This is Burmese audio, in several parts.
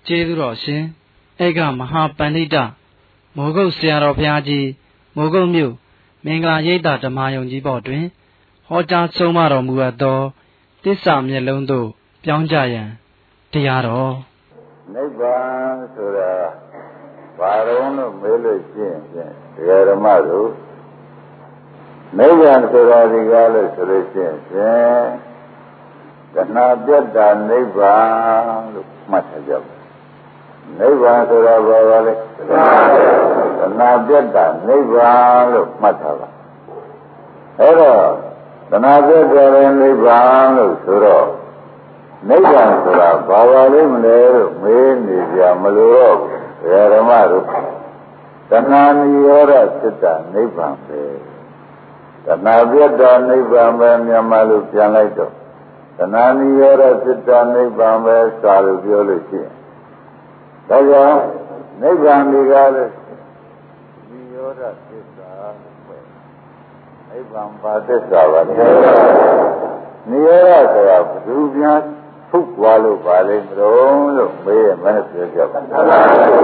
ကျေးဇူးတော်ရှင်ဧကမဟာပန္နိတမိုးကုတ်ဆရာတော်ဘုရားကြီးမိုးကုတ်မြို့မင်္ဂလာရိပ်သာဓမ္မယုံကြီးဘော်တွင်ဟောကြားဆုံးမတော်မူအပ်သောသစ္စာမျက်လုံးသို့ပြောင်းကြရန်တရားတော်နိဗ္ဗာန်ဆိုတာဘာလို့လို့မေးလို့ရှိရင်တရားဓမ္မတို့နိဗ္ဗာန်ဆိုတာဒီကားလို့ဆိုလို့ရှိရင်တဏှာပြတ်တာနိဗ္ဗာန်လို့မှတ်ထားကြပါနိဗ္ဗာန်ဆိုတာဘာလဲတဏှာပြတ်တာနိဗ္ဗာန်လို့မှတ်ထားပါအဲ့တော့တဏှာပြတ်တဲ့နိဗ္ဗာန်လို့ဆိုတော့နိဗ္ဗာန်ဆိုတာဘာလဲမလဲလို့မေးနေကြမလို့တော့ဓမ္မတို့တဏှာနိရောဓစိတ္တနိဗ္ဗာန်ပဲတဏှာပြတ်တာနိဗ္ဗာန်ပဲမြန်မာလိုပြန်လိုက်တော့တဏှာနိရောဓစိတ္တနိဗ္ဗာန်ပဲစာလို့ပြောလို့ရှိရင်ဒါကြောင့်နိဗ္ဗာန်ဒီကားလို့နိရောဓသစ္စာလို့နိဗ္ဗာန်ပါသစ္စာပါလေနိရောဓဆိုတာဘယ်သူများထုတ်သွားလို့ပါလိမ့်မလို့မေးရမနဲ့ပြောကြပါတဏှာ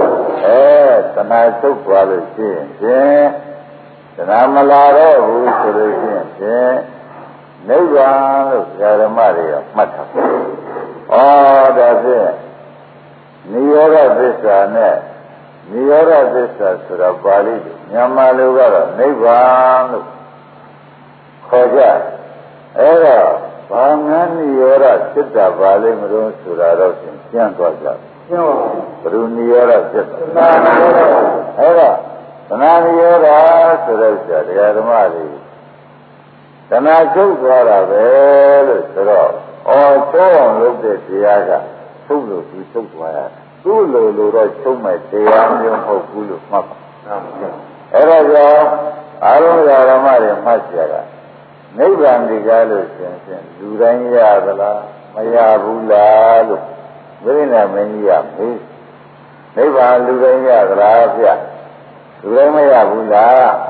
ထုတ်သွားလို့ရှိရင်တဏှာမလာတော့ဘူးဆိုလို့ရှိရင်နိဗ္ဗာန်လို့ဓမ္မတွေကမှတ်ထားဒါဖြင့်နိရောဓသစ္စာနဲ့နိရောဓသစ္စာဆိုတာပါဠိလိုမြန်မာလိုကတော့နိဗ္ဗာန်လို့ခေါ်ကြအဲ့တော့ဘာမှနိရောဓစိတ္တပါလိမ့်မလို့ဆိုတာတော့ကျန်သွားကြရှင်းပါဘူးဘယ်လိုနိရောဓစိတ္တအဲ့တော့တဏှာနိရောဓဆိုတဲ့ဆရာတရားဓမ္မတွေတဏှာချုပ်သွားတာပဲလို့ဆိုတော့ချုပ်အောင်လုပ်တဲ့တရားကချုပ်လို့သူချုပ်သွားရတယ်သူ့လိုလိုတော့ချုပ်မဲ့တရားမျိုးမဟုတ်ဘူးလို့မှတ်ပါအဲ့ဒါကြောင့်အာရုံဓမ္မတွေမှတ်ကြတာနိဗ္ဗာန်ဒီကားလို့ရှင်လူတိုင်းရသလားမရဘူးလားလို့ဝိရိယမင်းကြီးကမေးနိဗ္ဗာန်လူတိုင်းရသလားဗျလူတိုင်းမရဘူးလားဒါ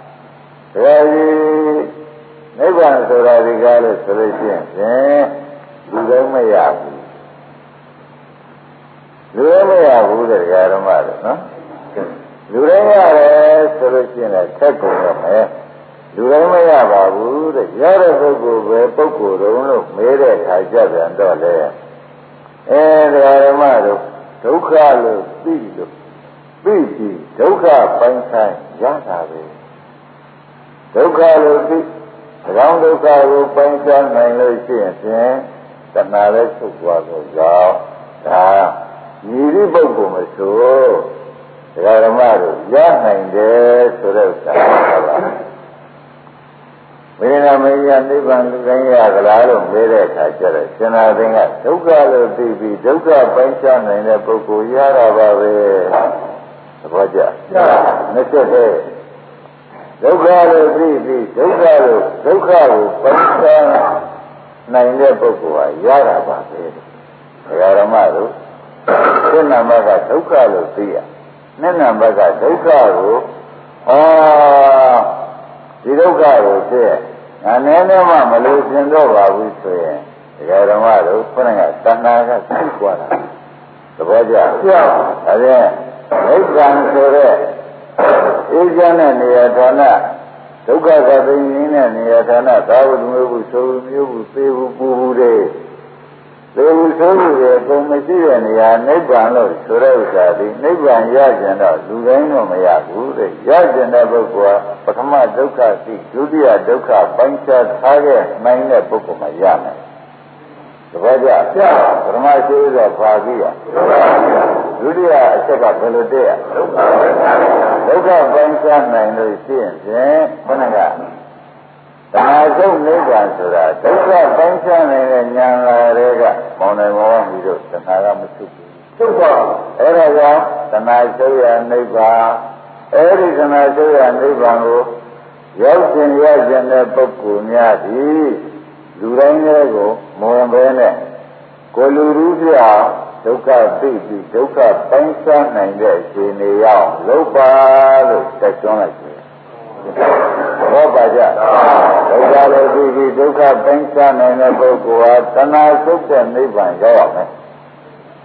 ကြီးနိဗ္ဗာန်ဆိုတာဒီကားလို့ဆိုလို့ရှိရင်လူတိုင်းမရဘူးလူတိုင်းမရဘူးတဲ့ဓမ္မတွေနော်လူတိုင်းရတယ်ဆိုလို့ရှိရင်လည်းထက်ကုန်ရမယ်လူတိုင်းမရပါဘူးတဲ့ရတဲ့ပုဂ္ဂိုလ်ပဲပုဂ္ဂိုလ်တုံးလို့မေးတဲ့အခါကြပြန်တော့လေဓမ္မတို့ဒုက္ခလို့သိလို့ပြီးဒုက္ခပိုင်းဆိုင်ရတာပဲဒုက္ခလို့သိကောင်းဒုက္ခကိုပိုင်းခြားနိုင်လို့ရှိရင်တဏှာလည်းချုပ်သွားတော့ကြောင့်ဒါညီဒီပုဂ္ဂိုလ်မဆိုဓမ္မတို့ရနိုင်တယ်ဆိုတဲ့ဥစ္စာပါမေရမေယနိဗ္ဗာန်လူတိုင်းရကြလားလို့မေးတဲ့အခါကျတော့ရှင်သာသင်ကဒုက္ခလို့သိပြီးဒုက္ခပိုင်းခြားနိုင်တဲ့ပုဂ္ဂိုလ်ရတာပါပဲသဘောကျနှစ်ချက်တည်းဒုက္ခလို့သိပြီးဒုက္ခကိုပိုင်းခြားနိုင်တဲ့ပုဂ္ဂိုလ်ဟာရတာပါပဲဓမ္မတို့စိတ်နာမကဒုက္ခလို့သိရနှစ်နာမကဒုက္ခကိုဒီဒုက္ခကိုသိရငါနည်းနည်းမှမလို့ရှင်တော့ပါဘူးဆိုရင်ဓမ္မတို့ခုနကတဏှာကသိသွားတာသဘောကျဒါဖြင့်နိဗ္ဗာန်ဆိုတဲ့အေးချမ်းတဲ့နေရာဌာနဒုက္ခကသိင်းနေတဲ့နေရာဌာနသာဝတ္တမျိုးဘူးဆိုမျိုးဘူးသေဘူးပူဘူးတဲ့သေဘူးဆိုဘူးရဲ့အကုန်မရှိတဲ့နေရာနိဗ္ဗာန်လို့ဆိုတဲ့ဥစ္စာဒီနိဗ္ဗာန်ရကြတော့လူတိုင်းတော့မရဘူးတဲ့ရကြတဲ့ပုဂ္ဂိုလ်ကပထမဒုက္ခသိဒုတိယဒုက္ခပိုင်းခြားထားခဲ့နိုင်တဲ့ပုဂ္ဂိုလ်မှရမယ်တပည့်ကြပထမရှိဆိုပါပြီဒုတိယအချက်ကဘယ်လိုတည်းဒုက္ခပိုင်းခြားနိုင်လို့ရှိရင်ခဏကတဏှာဆုံးနိဗ္ဗာန်ဆိုတာဒုက္ခပိုင်းခြားနိုင်တဲ့ဉာဏ်လာတွေကမောင်နိုင်မောမီတို့တဏှာကမချုပ်ဘူးချုပ်ပါအဲ့ဒါကြောင့်တဏှာဆုံးရနိဗ္ဗာန်အဲ့ဒီတဏှာဆုံးရနိဗ္ဗာန်ကိုရောက်ခြင်းရခြင်းတဲ့ပုဂ္ဂိုလ်များသည်လူတိုင်းလေးကိုမဝင်ပဲနဲ့ကိုလူရူးပြဒုက္ခသိပြီးဒုက္ခပိုင်းခြားနိုင်တဲ့အခြေအနေရောက်လုပ်ပါလို့တက်ကျွန်းလိုက်တယ်ဘောပါကြဒုက္ခလည်းသိပြီးဒုက္ခပိုင်းခြားနိုင်တဲ့ပုဂ္ဂိုလ်ဟာတဏှာစုတဲ့နိဗ္ဗာန်ရောက်ရမယ်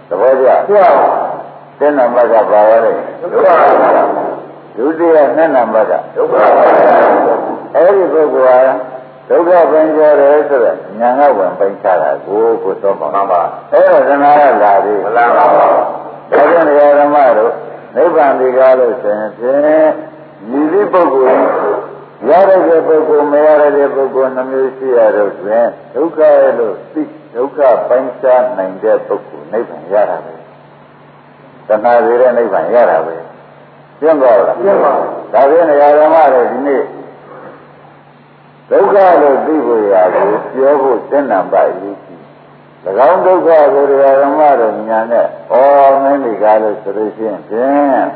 သဘောကျတဲ့နံပါတ်ကပါပါလေဒုတိယနှစ်နံပါတ်ကဒုက္ခအဲ့ဒီပုဂ္ဂိုလ်ဟာဒုက္ခပင်ကြတယ်ဆိုတော့ညာကဝင်ပင်ချတာကိုသောပါမှန်ပါအဲ့တော့သနာရလာပြီမလားပါဘူးဒါကြောင့်ဓမ္မတို့နိဗ္ဗာန်ဒီကားလို့ဆိုရင်ဖြင့်ညီဒီပုဂ္ဂိုလ်ရတဲ့ပုဂ္ဂိုလ်မရတဲ့ပုဂ္ဂိုလ်နှမျိုးရှိရတော့တွင်ဒုက္ခရဲ့လို့သိဒုက္ခပိုင်းခြားနိုင်တဲ့ပုဂ္ဂိုလ်နိဗ္ဗာန်ရတာပဲသနာရတဲ့နိဗ္ဗာန်ရတာပဲပြင်းသွားလားပြင်းပါဒါဖြင့်ဓမ္မတို့ဒီနေ့ဒုက္ခလို့သိဖို့ရကိုပြောဖို့သင်္နံပါးရေးကြည့်၎င်းဒုက္ခကိုဓမ္မတို့ညာနဲ့မင်းဒီကားလို့ဆိုလို့ရှိရင်ဖြင့်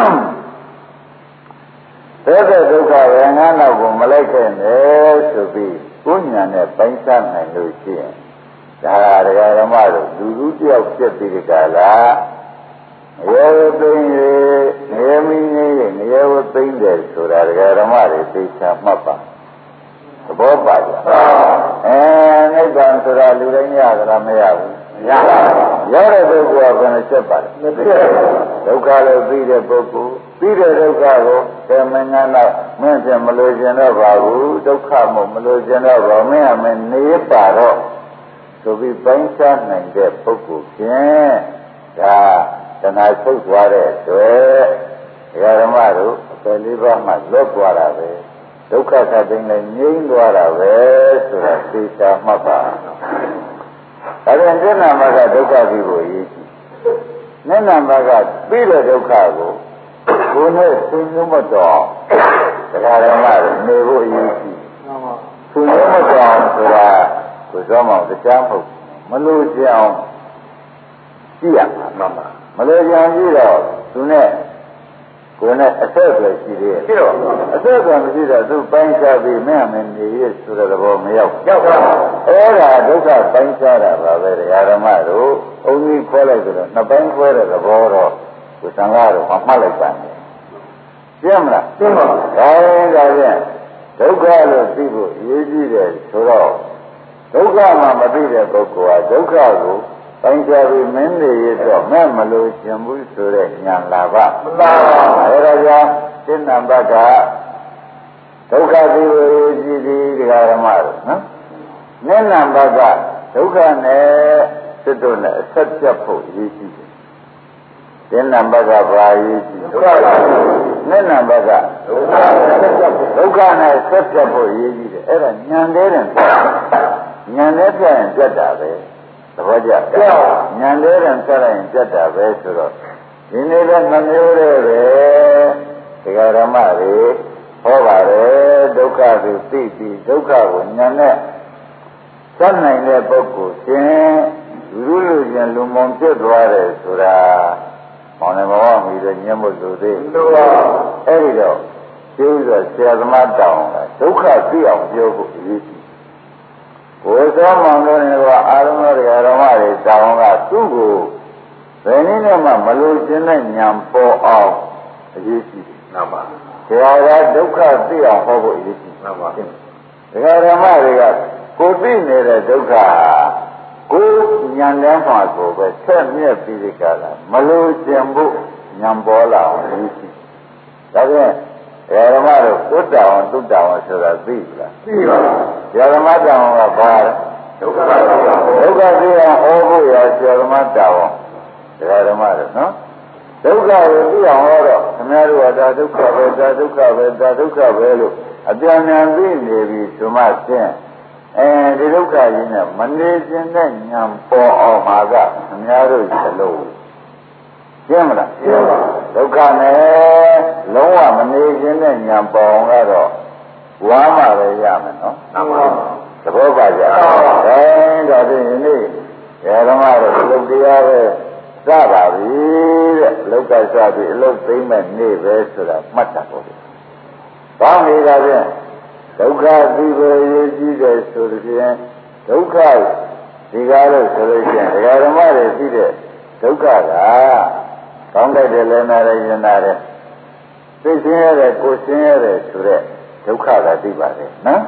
တဲ့ဒုက္ခပဲငါးနောက်ကိုမလိုက်ခဲ့နဲ့ဆိုပြီးကိုယ်ညာနဲ့ပိုင်းခြားနိုင်လို့ရှိရင်ဒါကဓမ္မတို့လူလူတယောက်ဖြစ်ပြီးဒီကလာငရေဝသိင်းရေငရေမင်းကြီးငရေဝသိင်းတယ်ဆိုတာဓမ္မတွေသိချာမှတ်ပါသဘောပါကြနိဗ္ဗာန်ဆိုတာလူတိုင်းရကြလားမရဘူးရပါဘူးရတဲ့ပုဂ္ဂိုလ်ကဘယ်နှချက်ပါလဲဒုက္ခလို့ပြီးတဲ့ပုဂ္ဂိုလ်ပြီးတဲ့ဒုက္ခကိုတမင်္ဂနာမင်းဖြင့်မလို့ခြင်းတော့ပါဘူးဒုက္ခမို့မလို့ခြင်းတော့ပါမင်းအမင်းနေပါတော့ဆိုပြီးပိုင်းခြားနိုင်တဲ့ပုဂ္ဂိုလ်ဖြင့်ဒါတဏှာဆုတ်သွားတဲ့အတွက်ဓမ္မတို့အပယ်လေးပါးမှလွတ်သွားတာပဲဒုက္ခသတိနဲ့ငြိမ်းသွားတာပဲဆိုတာသိချာမှတ်ပါဒါပြန်မျက်နှာမှာကဒုက္ခပြီးကိုရေးကြည့်မျက်နှာမှာကပြီးတဲ့ဒုက္ခကိုကိုယ်နဲ့သိညွတ်မတော်တရားဓမ္မတွေနေဖို့ရေးကြည့်သိညွတ်မတော်ဆိုတာကိုသောမောင်တရားမဟုတ်မလို့ကြအောင်ကြည့်ရမှာမလို့ကြအောင်ကြည့်တော့သူနဲ့ကိုယ်နဲ့အဆက်အသွယ်ရှိသေးတယ်။ပြီးတော့အဆက်အသွယ်မရှိတော့သူပိုင်းခြားပြီးမင်းအမင်းနေရဆိုတဲ့သဘောမရောက်ဘူး။ရောက်ပါဘူး။အဲ့ဒါဒုက္ခပိုင်းခြားတာပါပဲတရားဓမ္မတို့အုံကြီးခွဲလိုက်ဆိုတော့နှစ်ပိုင်းခွဲတဲ့သဘောတော့ကိုယ်သံဃာတို့မှတ်လိုက်ပါမယ်။ပြမလား။ပြပါဘူး။ဒါဖြင့်ဒုက္ခလို့သိဖို့အရေးကြီးတယ်ဆိုတော့ဒုက္ခမှမသိတဲ့ပုဂ္ဂိုလ်ဟာဒုက္ခကိုပိုင်းခြားပြီးမင်းနေရတော့မဲ့မလို့ရှင်ဘူးဆိုတဲ့ဉာဏ်လာပါမလားအဲဒါကြောင့်စိတ်နံပါတ်ကဒုက္ခသိဝေကြည်ဒီတရားဓမ္မတို့နော်မျက်နံပါတ်ကဒုက္ခနဲ့စိတ်တို့နဲ့အဆက်ပြတ်ဖို့ရည်ရှိတယ်စိတ်နံပါတ်ကဘာရည်ရှိဒုက္ခမျက်နံပါတ်ကဒုက္ခနဲ့ဆက်ပြတ်ဖို့ရည်ရှိတယ်အဲ့ဒါဉာဏ်သေးတယ်ဉာဏ်နဲ့ပြရင်ပြတ်တာပဲသဘောကျဉာဏ်လေးတန်ဆက်လိုက်ရင်ပြတ်တာပဲဆိုတော့ဒီနေ့လည်းနှမျိုးတည်းပဲတရားဓမ္မတွေဟောပါတယ်ဒုက္ခကိုသိပြီးဒုက္ခကိုဉာဏ်နဲ့သတ်နိုင်တဲ့ပုဂ္ဂိုလ်ချင်းလူချင်းလူမုံဖြစ်သွားတယ်ဆိုတာမောင်နှမမီတဲ့ညံ့မို့လို့သေးလို့အဲ့ဒီတော့ကျိုးဆိုဆရာသမားတောင်းတာဒုက္ခသိအောင်ပြောဖို့အရေးကြီးကိုယ်သောမောင်တို့ကအာရုံတော်ဓမ္မတွေတောင်းကသူ့ကိုဘယ်နည်းနဲ့မှမလို့ခြင်းတဲ့ဉာဏ်ပေါ်အောင်အရေးကြီးတယ်။မှန်ပါ။တရားကဒုက္ခသိအောင်ဟောဖို့အရေးကြီး။မှန်ပါ။တရားဓမ္မတွေကကိုသိနေတဲ့ဒုက္ခကိုဉာဏ်ထဲမှာကိုပဲဆက်မြက်ပြီးဒီကလာမလို့ခြင်းဖို့ဉာဏ်ပေါ်လာအောင်အရေးကြီး။ဒါဖြင့်ဓမ္မတို့သုတ္တဝံသုတ္တဝံဆိုတာသိလားသိပါဘူးဓမ္မတောင်ကဘာလဲဒုက္ခဒုက္ခသိအောင်ဟောဖို့ရဓမ္မတောင်ဓမ္မတို့နော်ဒုက္ခကိုသိအောင်ဟောတော့ခင်ဗျားတို့ကဒါဒုက္ခပဲဒါဒုက္ခပဲဒါဒုက္ခပဲလို့အပြန်ပြန်သိနေပြီဆိုမှဖြင့်ဒီဒုက္ခကြီးနဲ့မနေခြင်းနဲ့ဉာဏ်ပေါ်အောင်မှာကခင်ဗျားတို့စလုံးရှင်းမလားရှင်းပါဒုက္ခနဲ့လုံးဝမနေခြင်းနဲ့ဉာဏ်ပေါ်အောင်ကတော့ဝါမှပဲရမယ်နော်မှန်ပါသဘောပါကြဒါဖြင့်ဒီနေ့ဓမ္မတို့အလုပ်တရားပဲစပါပြီတဲ့အလုပ်ကစပြီအလုပ်သိမ့်မဲ့နေ့ပဲဆိုတာမှတ်တာပေါ့ဗျ။ဘာနေတာဖြင့်ဒုက္ခသိဖို့ရည်ကြီးတယ်ဆိုတဲ့ဖြင့်ဒုက္ခဒီကားလို့ဆိုလို့ရှိရင်ဓမ္မတွေသိတဲ့ဒုက္ခကကောင်းတဲ့လည်းနာရရင်နာတယ်သိဆင်းရဲတယ်ကိုဆင်းရဲတယ်ဆိုတဲ့ဒုက္ခကသိပါတယ်နော်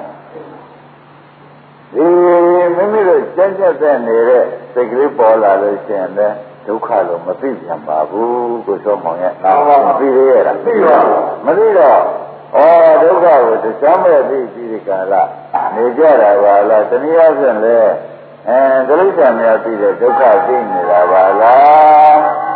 ဒီမိမိတို့ကြက်ကြက်တဲ့နေတဲ့စိတ်ကလေးပေါ်လာလို့ရှိရင်လည်းဒုက္ခလို့မသိပြန်ပါဘူးကိုစောမောင်ရဲ့မသိသေးရလားသိပါမသိတော့ဒုက္ခကိုတရားမဲ့သိပြီးဒီကာလနေကြတာပါလားတနည်းအားဖြင့်လဲတိရစ္ဆာန်များသိတဲ့ဒုက္ခသိနေတာပါလား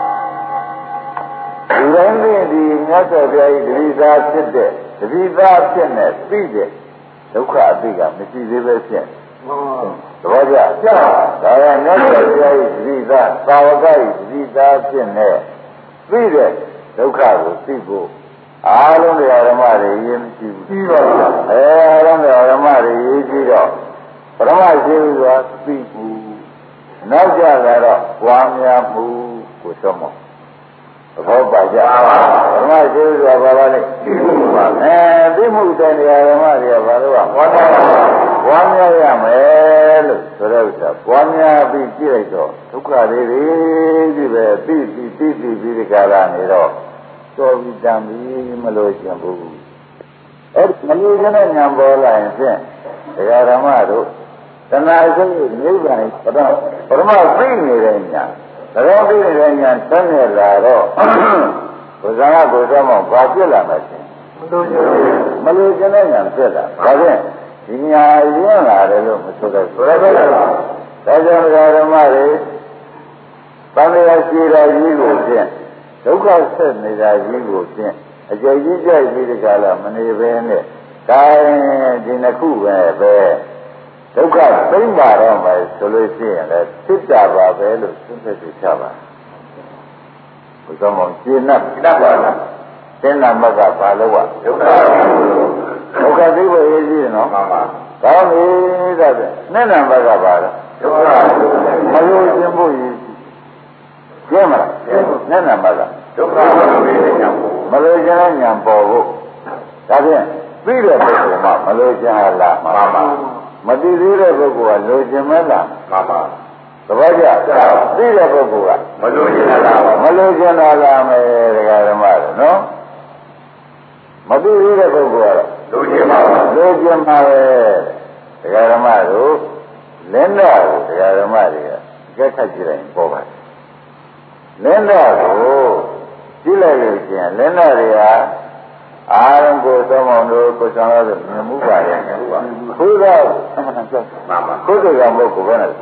ဒီတိုင်းဒီမြတ်စွာဘုရားကြီးတတိသားဖြစ်တဲ့တတိသားဖြစ်နေသိတဲ့ဒုက္ခအသိကမရှိသေးပဲဖြစ်သဘောကျဒါကမြတ်စွာဘုရားကြီးတတိသားသာဝကကြီးတတိသားဖြစ်နေသိတဲ့ဒုက္ခကိုသိဖို့အားလုံးတရားဓမ္မတွေရေးမရှိဘူးပြီးပါဘူးအားလုံးတရားဓမ္မတွေရေးကြည့်တော့ပရမရှိဘူးဆိုတာသိဘူးနောက်ကြတာတော့ပွားများမှုကိုသုံးမောသဘောပါကြပရမရှိဘူးဆိုတာဘာပါလဲသိမှုပါသိမှုတဲ့တရားဓမ္မတွေကဘာလို့ပွားများရမယ်လို့ဆိုတော့ပွားများပြီးကြည့်လိုက်တော့ဒုက္ခတွေကြီးပဲသိပြီးဒီကာလနေတော့တော်ပြီတန်ပြီမလို့ရှင်ဘူးမလို့ခြင်းနဲ့ညာပေါ်လာရင်ဖြင့်တရားဓမ္မတို့တဏှာစိတ်နိဗ္ဗာန်ပရမသိနေတဲ့ညာတရားသိနေတဲ့ညာတက်နေလာတော့ဘုရားကကိုယ်တော်မှာဘာဖြစ်လာမှချင်းမလို့ခြင်းနဲ့ညာဖြစ်လာဒါဖြင့်ဒီညာရင်းလာတယ်လို့မဆိုတော့ဘယ်လိုလဲဒါကြောင့်တရားဓမ္မတွေသံဃာရှိတော်ကြီးကိုဖြင့်ဒုက္ခဆက်နေတာကြီးကိုဖြင့်အကျဉ်းကြီးကြိုက်ပြီးဒီကလာမနေပဲနဲ့ဒါဒီနှစ်ခုပဲဒုက္ခသိမ့်ပါတော့မယ်ဆိုလို့ရှိရင်လည်းဖြစ်ကြပါပဲလို့သိသိချပါဘုရားမောင်ရှင်းတ်ပါလားသင်္နာမကဘာလို့ကဒုက္ခသိဖို့ရေးကြည့်နော်မှန်ပါကောင်းပြီဒါပဲနဲ့နာမကဘာလဲဒုက္ခမလို့ရှင်းဖို့ရေးကျင်းမလားနဲ့နာမကဒုက္ခမလို့ခြင်းညာပေါ်ဖို့ဒါဖြင့်ပြီးတဲ့ပုဂ္ဂိုလ်မှမလို့ခြင်းဟာလားမှန်ပါမသိသေးတဲ့ပုဂ္ဂိုလ်ကလိုချင်မဲလားမှန်ပါသဘောကျသိတဲ့ပုဂ္ဂိုလ်ကမလိုချင်တာလားမလိုချင်တာလားမယ်တရားဓမ္မတွေနော်မသိသေးတဲ့ပုဂ္ဂိုလ်ကတော့လိုချင်ပါဘူးလိုချင်ပါပဲတရားဓမ္မတို့လင်းတော့တရားဓမ္မတွေကကြက်ခတ်ကြည့်လိုက်ပေါ်ပါတယ်လင်းတော့ကိုကြည့်လိုက်လို့ရှိရင်လင်းတော့တွေကအားလုံးကိုသုံးအောင်လို့ကိုဆောင်ရလို့မြင်မှုပါရဲ့ခုတော့အမှန်တန်မှန်ပါခုတော့မဟုတ်ဘူးဘယ်နဲ့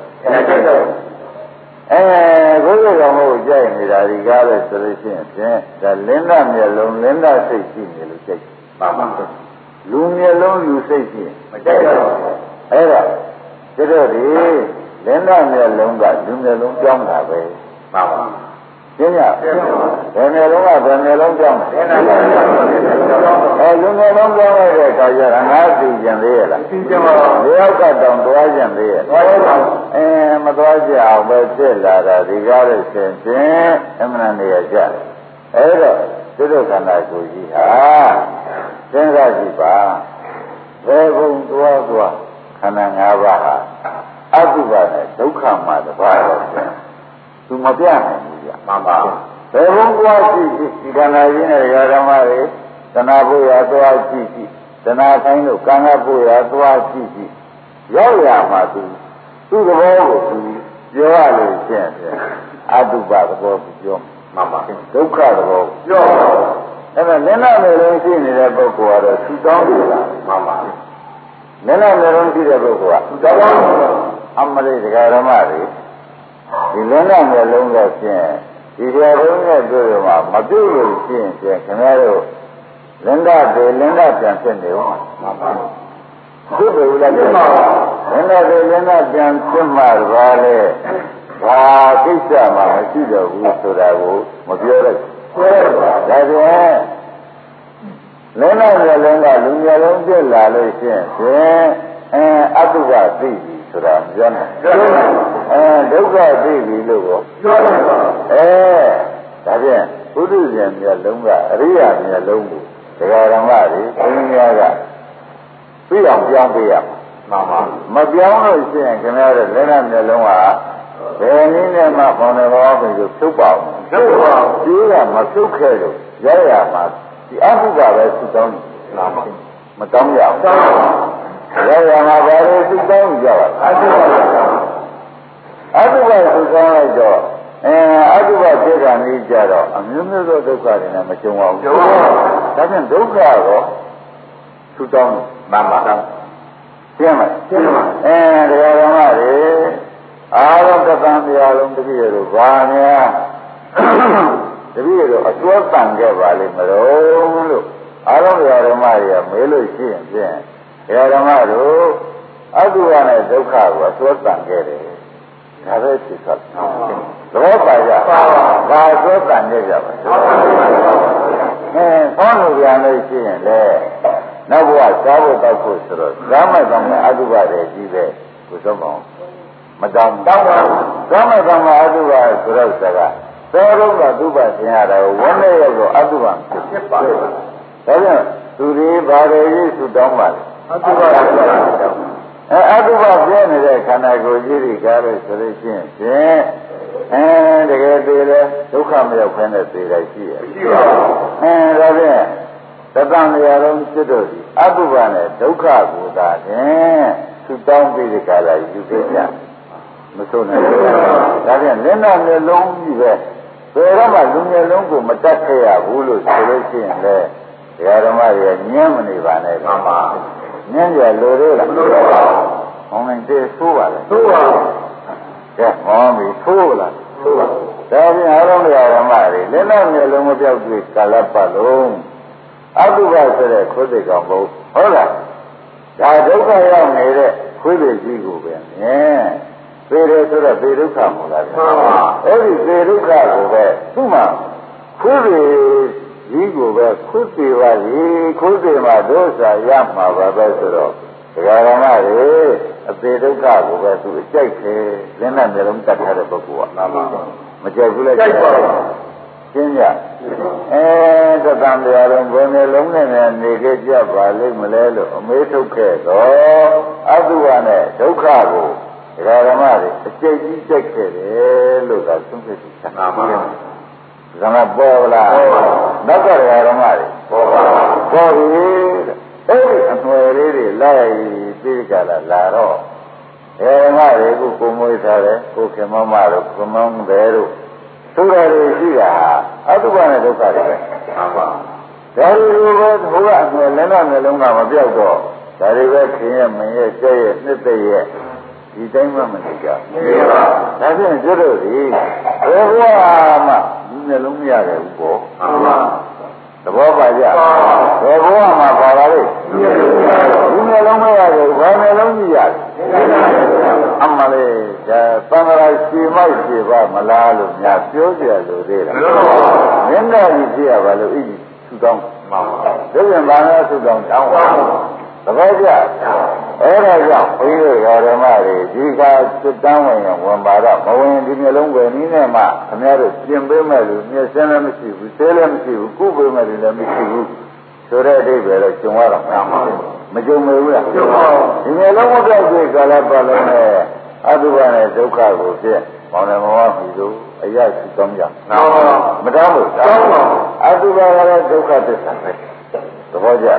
ခုတော့မဟုတ်ကြိုက်နေတာဒီကားပဲဆိုလို့ရှိရင်ဖြင့်ဒါလင်းတော့မျက်လုံးလင်းတော့စိတ်ရှိနေလို့ကြိုက်မှန်ပါလူမျက်လုံးလူစိတ်ရှိမကြိုက်တော့အဲ့တော့တို့ဒီလင်းတော့မျက်လုံးကလူမျက်လုံးကြောင်းတာပဲမှန်ပါရှင်းရဘယ်နှလုံးကဘယ်နှလုံးကြောင်းလဲလူနှလုံးကြောင်းလိုက်တဲ့အခါကျတော့ငါသိကြံသေးရဲ့လားသိကြပါဘူးယောက်ကတောင်သွားကြံသေးရဲ့သွားရပါမသွားကြအောင်ပဲဖြစ်လာတာဒီကားလို့ရှင်ဖြင့်အမှန်တရားကြအဲ့တော့သူတို့ခန္ဓာကိုယ်ကြီးဟာစဉ်းစားကြည့်ပါဘယ်ဘုံသွားခန္ဓာ၅ပါးဟာအတုပါနဲ့ဒုက္ခမှတပါးတော့ရှင်သူမပြနိုင်ဘူးဗျမှန်ပါဘယ်ဘုံကွာရှိဒီခန္ဓာကြီးနဲ့ဓမ္မတွေတဏှာဖို့ရသွားရှိတဏှာတိုင်းတို့ကံကဖို့ရသွားရှိရောက်ရမှာသူသဘောကိုသူပြောရလို့ရှင်းတယ်အတုပသဘောကိုပြောမှန်ပါဒုက္ခသဘောပြောအဲ့ဒါလက်နဲ့လည်းရှိနေတဲ့ပုဂ္ဂိုလ်ကတော့သူတောင်းတယ်လားမှန်ပါလက်နဲ့လည်းရှိတဲ့ပုဂ္ဂိုလ်ကသူတောင်းအမရိဒကာဓမ္မတွေဒီလင်းနဲ့မျိုးလုံးတော့ဖြင့်ဒီကြရုံးနဲ့တွေ့ရမှာမပြုတ်လို့ရှိရင်ဖြင့်ခင်ဗျားတို့လင်းတာတွေလင်းတာပြန်ဖြစ်နေဦးမှာပါဖြစ်ပြီလားဖြစ်ပါလင်းတာတွေလင်းတာပြန်ဖြစ်မှာပါလေဘာကိစ္စမှမရှိတော့ဘူးဆိုတာကိုမပြောလိုက်ပြောရပါဒါဖြင့်လင်းတဲ့မျိုးလုံးကလူမျိုးလုံးပြစ်လာလို့ရှိရင်ဖြင့်အတုပသိပြီဆိုတာပြောနေဒုက္ခသိပြီလို့ပြောတယ်ဒါဖြင့်ဘုဒ္ဓဉာဏ်မျက်လုံးကအရိယာမျက်လုံးကိုတရားဓမ္မတွေဘုန်းကြီးများကသိအောင်ပြောင်းပေးရမှာမပြောင်းလို့ရှိရင်ခင်ဗျားတို့လက်နဲ့မျက်လုံးကဘယ်နည်းနဲ့မှဘောင်းနေဘောင်းကိုဖြုတ်ပါအောင်ဖြုတ်ပါအောင်ဒီကမဖြုတ်ခဲ့လို့ရရမှာဒီအဟုကပဲသူတောင်းနေမတောင်းရအောင်ရရမှာဘာလို့သူတောင်းကြပါအတုပသုကောင်းလိုက်တော့အတုပဖြစ်တာနေကြတော့အမျိုးမျိုးသောဒုက္ခတွေနဲ့မကြုံအောင်ကြုံပါဘူးဒါဖြင့်ဒုက္ခရောသူတောင်းမှန်ပါတော့ရှင်းမလားရှင်းပါတရားဓမ္မတွေအားလုံးသတ္တန်တရားလုံးတပည့်တို့ဘာများတပည့်တို့အစွဲတန်ခဲ့ပါလိမ့်မလို့အားလုံးတရားဓမ္မတွေကမေးလို့ရှိရင်ဖြင့်တရားဓမ္မတို့အတုဝနဲ့ဒုက္ခကိုအစွဲတန်ခဲ့တယ်ဒါပဲဖြစ်သွားတယ်သဘောပါကြဒါအစွဲတန်ခဲ့ကြပါဆောင်းလို့ပြန်လို့ရှိရင်လေနောက်ဘဝစားဖို့တောက်ဖို့ဆိုတော့ဇာမတ်ကောင်ကအတုပတွေကြီးပဲကိုစောပေါင်းမတောင်းတောင်းပါဘူးဇာမတ်ကောင်ကအတုပဆိုတော့စကားသောရုံးကသုဘဆင်ရတာကိုဝန်းနဲ့ရောက်တော့အတုပဖြစ်ပါဘူးဒါကြောင့်သူဒီဘာတွေရေးသူတောင်းပါလဲအတုပအတုပပြည့်နေတဲ့ခန္ဓာကိုယ်ကြီးတွေကားလို့ဆိုလို့ရှိရင်ဖြင့်တကယ်သေးတယ်ဒုက္ခမရောက်ခွင့်နဲ့သေးတယ်ရှိရရှိပါဘူးဒါဖြင့်သတ္တန်ရာလုံးဖြစ်တော့ဒီအတုပနဲ့ဒုက္ခကိုသာဖြင့်သူတောင်းပြီးဒီကာလယူခဲ့ကြမဆုံးနိုင်ဘူးဒါဖြင့်လက်နဲ့မျိုးလုံးကြီးပဲဘယ်တော့မှလူငယ်လုံးကိုမတတ်ခဲ့ရဘူးလို့ဆိုလို့ရှိရင်လေတရားဓမ္မတွေညှင်းမနေပါနဲ့မှန်ပါညှင်းကြလိုသေးလားမလိုပါဘူးဟောင်းနေသေးသိုးပါလေသိုးပါကဲဟောပြီသိုးလားသိုးပါဒါဖြင့်အားလုံးတရားဓမ္မတွေလက်နဲ့မျိုးလုံးမပြောက်ပြီးကာလပတ်လုံးအတုပဆိုတဲ့ခွေးတွေကောင်ဘုဟုတ်လားဒါဒုက္ခရောက်နေတဲ့ခွေးတွေကြီးကိုပဲမြင်သေတယ်ဆိုတော့သေဒုက္ခမို့လားမှန်ပါအဲ့ဒီသေဒုက္ခကိုပဲသူ့မှာခွေးတွေကြီးကိုပဲခွေးတွေပါလေခွေးတွေမှာဒုစရရမှာပါပဲဆိုတော့ဒကာရမတွေအသေးဒုက္ခကိုပဲသူအကြိုက်တယ်လင်းနဲ့မျိုးလုံးတတ်ထားတဲ့ပုဂ္ဂိုလ်ကမှန်ပါမကြိုက်ဘူးလေကြိုက်ပါရှင်းကြသတ္တန်တရားလုံးဘယ်နှလုံးနဲ့နေခဲ့ကြပါလိမ့်မလဲလို့အမေးထုတ်ခဲ့တော့အတုဝနဲ့ဒုက္ခကိုဒကာဓမ္မတွေအကျိတ်ကြီးကြိုက်ခဲ့တယ်လို့သာသုံးဖြတ်ပြီးသနာပါဇမပေါ်လာနောက်ကဒကာဓမ္မတွေပေါ်ပါပေါ်ပြီအဲ့ဒီအသွယ်လေးတွေလိုက်ပြီးကြလာတော့ဓမ္မတွေကိုကိုမွေးထားတယ်ကိုခင်မမတို့ကိုမောင်းတယ်တို့သူတော်တွေရှိတာအတုပနဲ့ဒုက္ခတွေပဲမှန်ပါဒါတွေကိုဘုရားအမြဲလည်းတော့မျိုးလုံးကမပြောက်တော့ဒါတွေပဲခင်ရဲ့မင်းရဲ့ကျဲရဲ့နှစ်သက်ရဲ့ဒီတိုင်းမှမနေကြဘူးဒါဖြင့်ကျွတ်တို့ဒီဘယ်ဘဝမှဒီမျိုးလုံးမရတယ်ဘူးပေါ့မှန်ပါသဘောပါကြဘယ်ဘဝမှာပါပါလိမ့်ဒီမျိုးလုံးမရတယ်ဘာမျိုးလုံးကြီးရတယ်အမှန်လေဒါသံဃာရှိမိုက်ရှိပါမလားလို့များပြောကြလို့သေးတယ်မင်းသားကြီးဖြစ်ရပါလို့ဤသူတောင်းမှာပါဒါပြန်ဘာသာသူတောင်းတောင်းပါသဘောကျအဲ့ဒါကြောင့်ဘုန်းကြီးတို့ဓမ္မတွေဒီကစစ်တမ်းဝင်ရင်ဝင်ပါတော့မဝင်ဒီမျိုးလုံးပဲနည်းနဲ့မှခင်ဗျားတို့ပြင်ပေးမဲ့လူမျက်စင်းလည်းမရှိဘူးသေးလည်းမရှိဘူးကုပေးမဲ့လူလည်းမရှိဘူးဆိုတဲ့အဓိပ္ပာယ်တော့ကျုံရတော့မကြုံမေဘူးလားကျုံပါဒီမျိုးလုံးမပြောက်သေးကာလပတ်လုံးနဲ့အတုပနဲ့ဒုက္ခကိုဖြင့်မောင်နှမပြီလို့အရရှိကောင်းကြမတောင်းလို့အတုပကလည်းဒုက္ခသစ္စာပဲသဘောကျ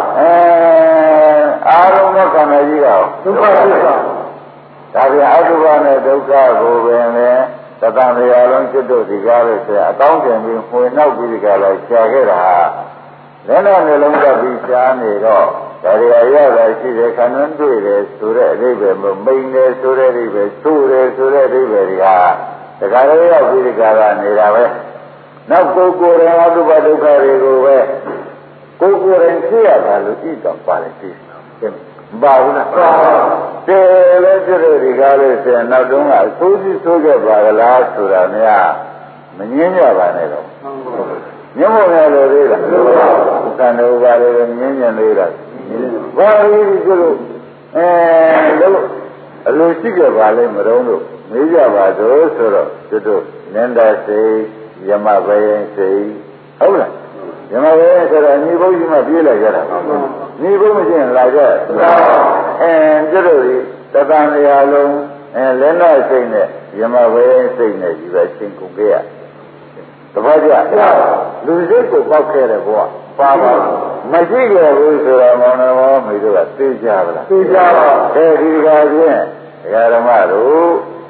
အားလုံးသောခန္ဓာကြီးကဒုက္ခသစ္စာဒါပြန်အတုပနဲ့ဒုက္ခကိုပင်လေသတ္တန်တရားလုံးကျွတ်တို့ဒီကားလို့ဆိုအကောင်းကျင်ပြီးမှွေနောက်ပြီးဒီကားလိုက်ရှာခဲ့တာလည်းတော့နှလုံးသက်ပြီးရှားနေတော့ဒါရီအရသာရှိတယ်ခန္ဓာတွေ့တယ်ဆိုတဲ့အဓိပ္ပာယ်မမိန်တယ်ဆိုတဲ့အဓိပ္ပာယ်သို့တယ်ဆိုတဲ့အဓိပ္ပာယ်တွေကတခါလေးရောက်ပြီးဒီကားကနေတာပဲနောက်ကိုယ်ကိုယ်ရဲ့အတုပဒုက္ခတွေကိုပဲကိုယ်ကိုယ်ရင်ဖြစ်ရတာလို့ဤတော့ပါလေသိပါဘူးလားတယ်လေကျွတ်ဒီကားလို့ဆိုရင်နောက်တုန်းကအဆိုးကြီးဆိုးခဲ့ပါကလားဆိုတာများမငင်းကြပါနဲ့တော့ညမို့ရလို့သေးလားသံတော်ပါလေငင်းညင်သေးလားဘာလို့ကျွတ်လို့လို့အလိုရှိကြပါလိမ့်မတော်လို့မေးကြပါတော့ဆိုတော့ကျွတ်တို့နန္ဒစိတ်ယမဘယင်စိတ်ဟုတ်လားယမဘယင်ဆိုတော့ညီဘုန်းကြီးမှပြေးလိုက်ကြတာညီဘုန်းမချင်းလာကြကျွတ်တို့ဒီသတ္တန်တရားလုံးလက်နဲ့စိတ်နဲ့ယမဘယင်စိတ်နဲ့ဒီပဲချင်းကုန်ကြရသဘောကျလူစိတ်ကိုပောက်ခဲ့တဲ့ဘုရားပါပါမရှိခဲ့ဘူးဆိုတော့မောင်နှမမိတို့ကသိကြပါလားသိကြပါအဲဒီကချင်းဓမ္မတို့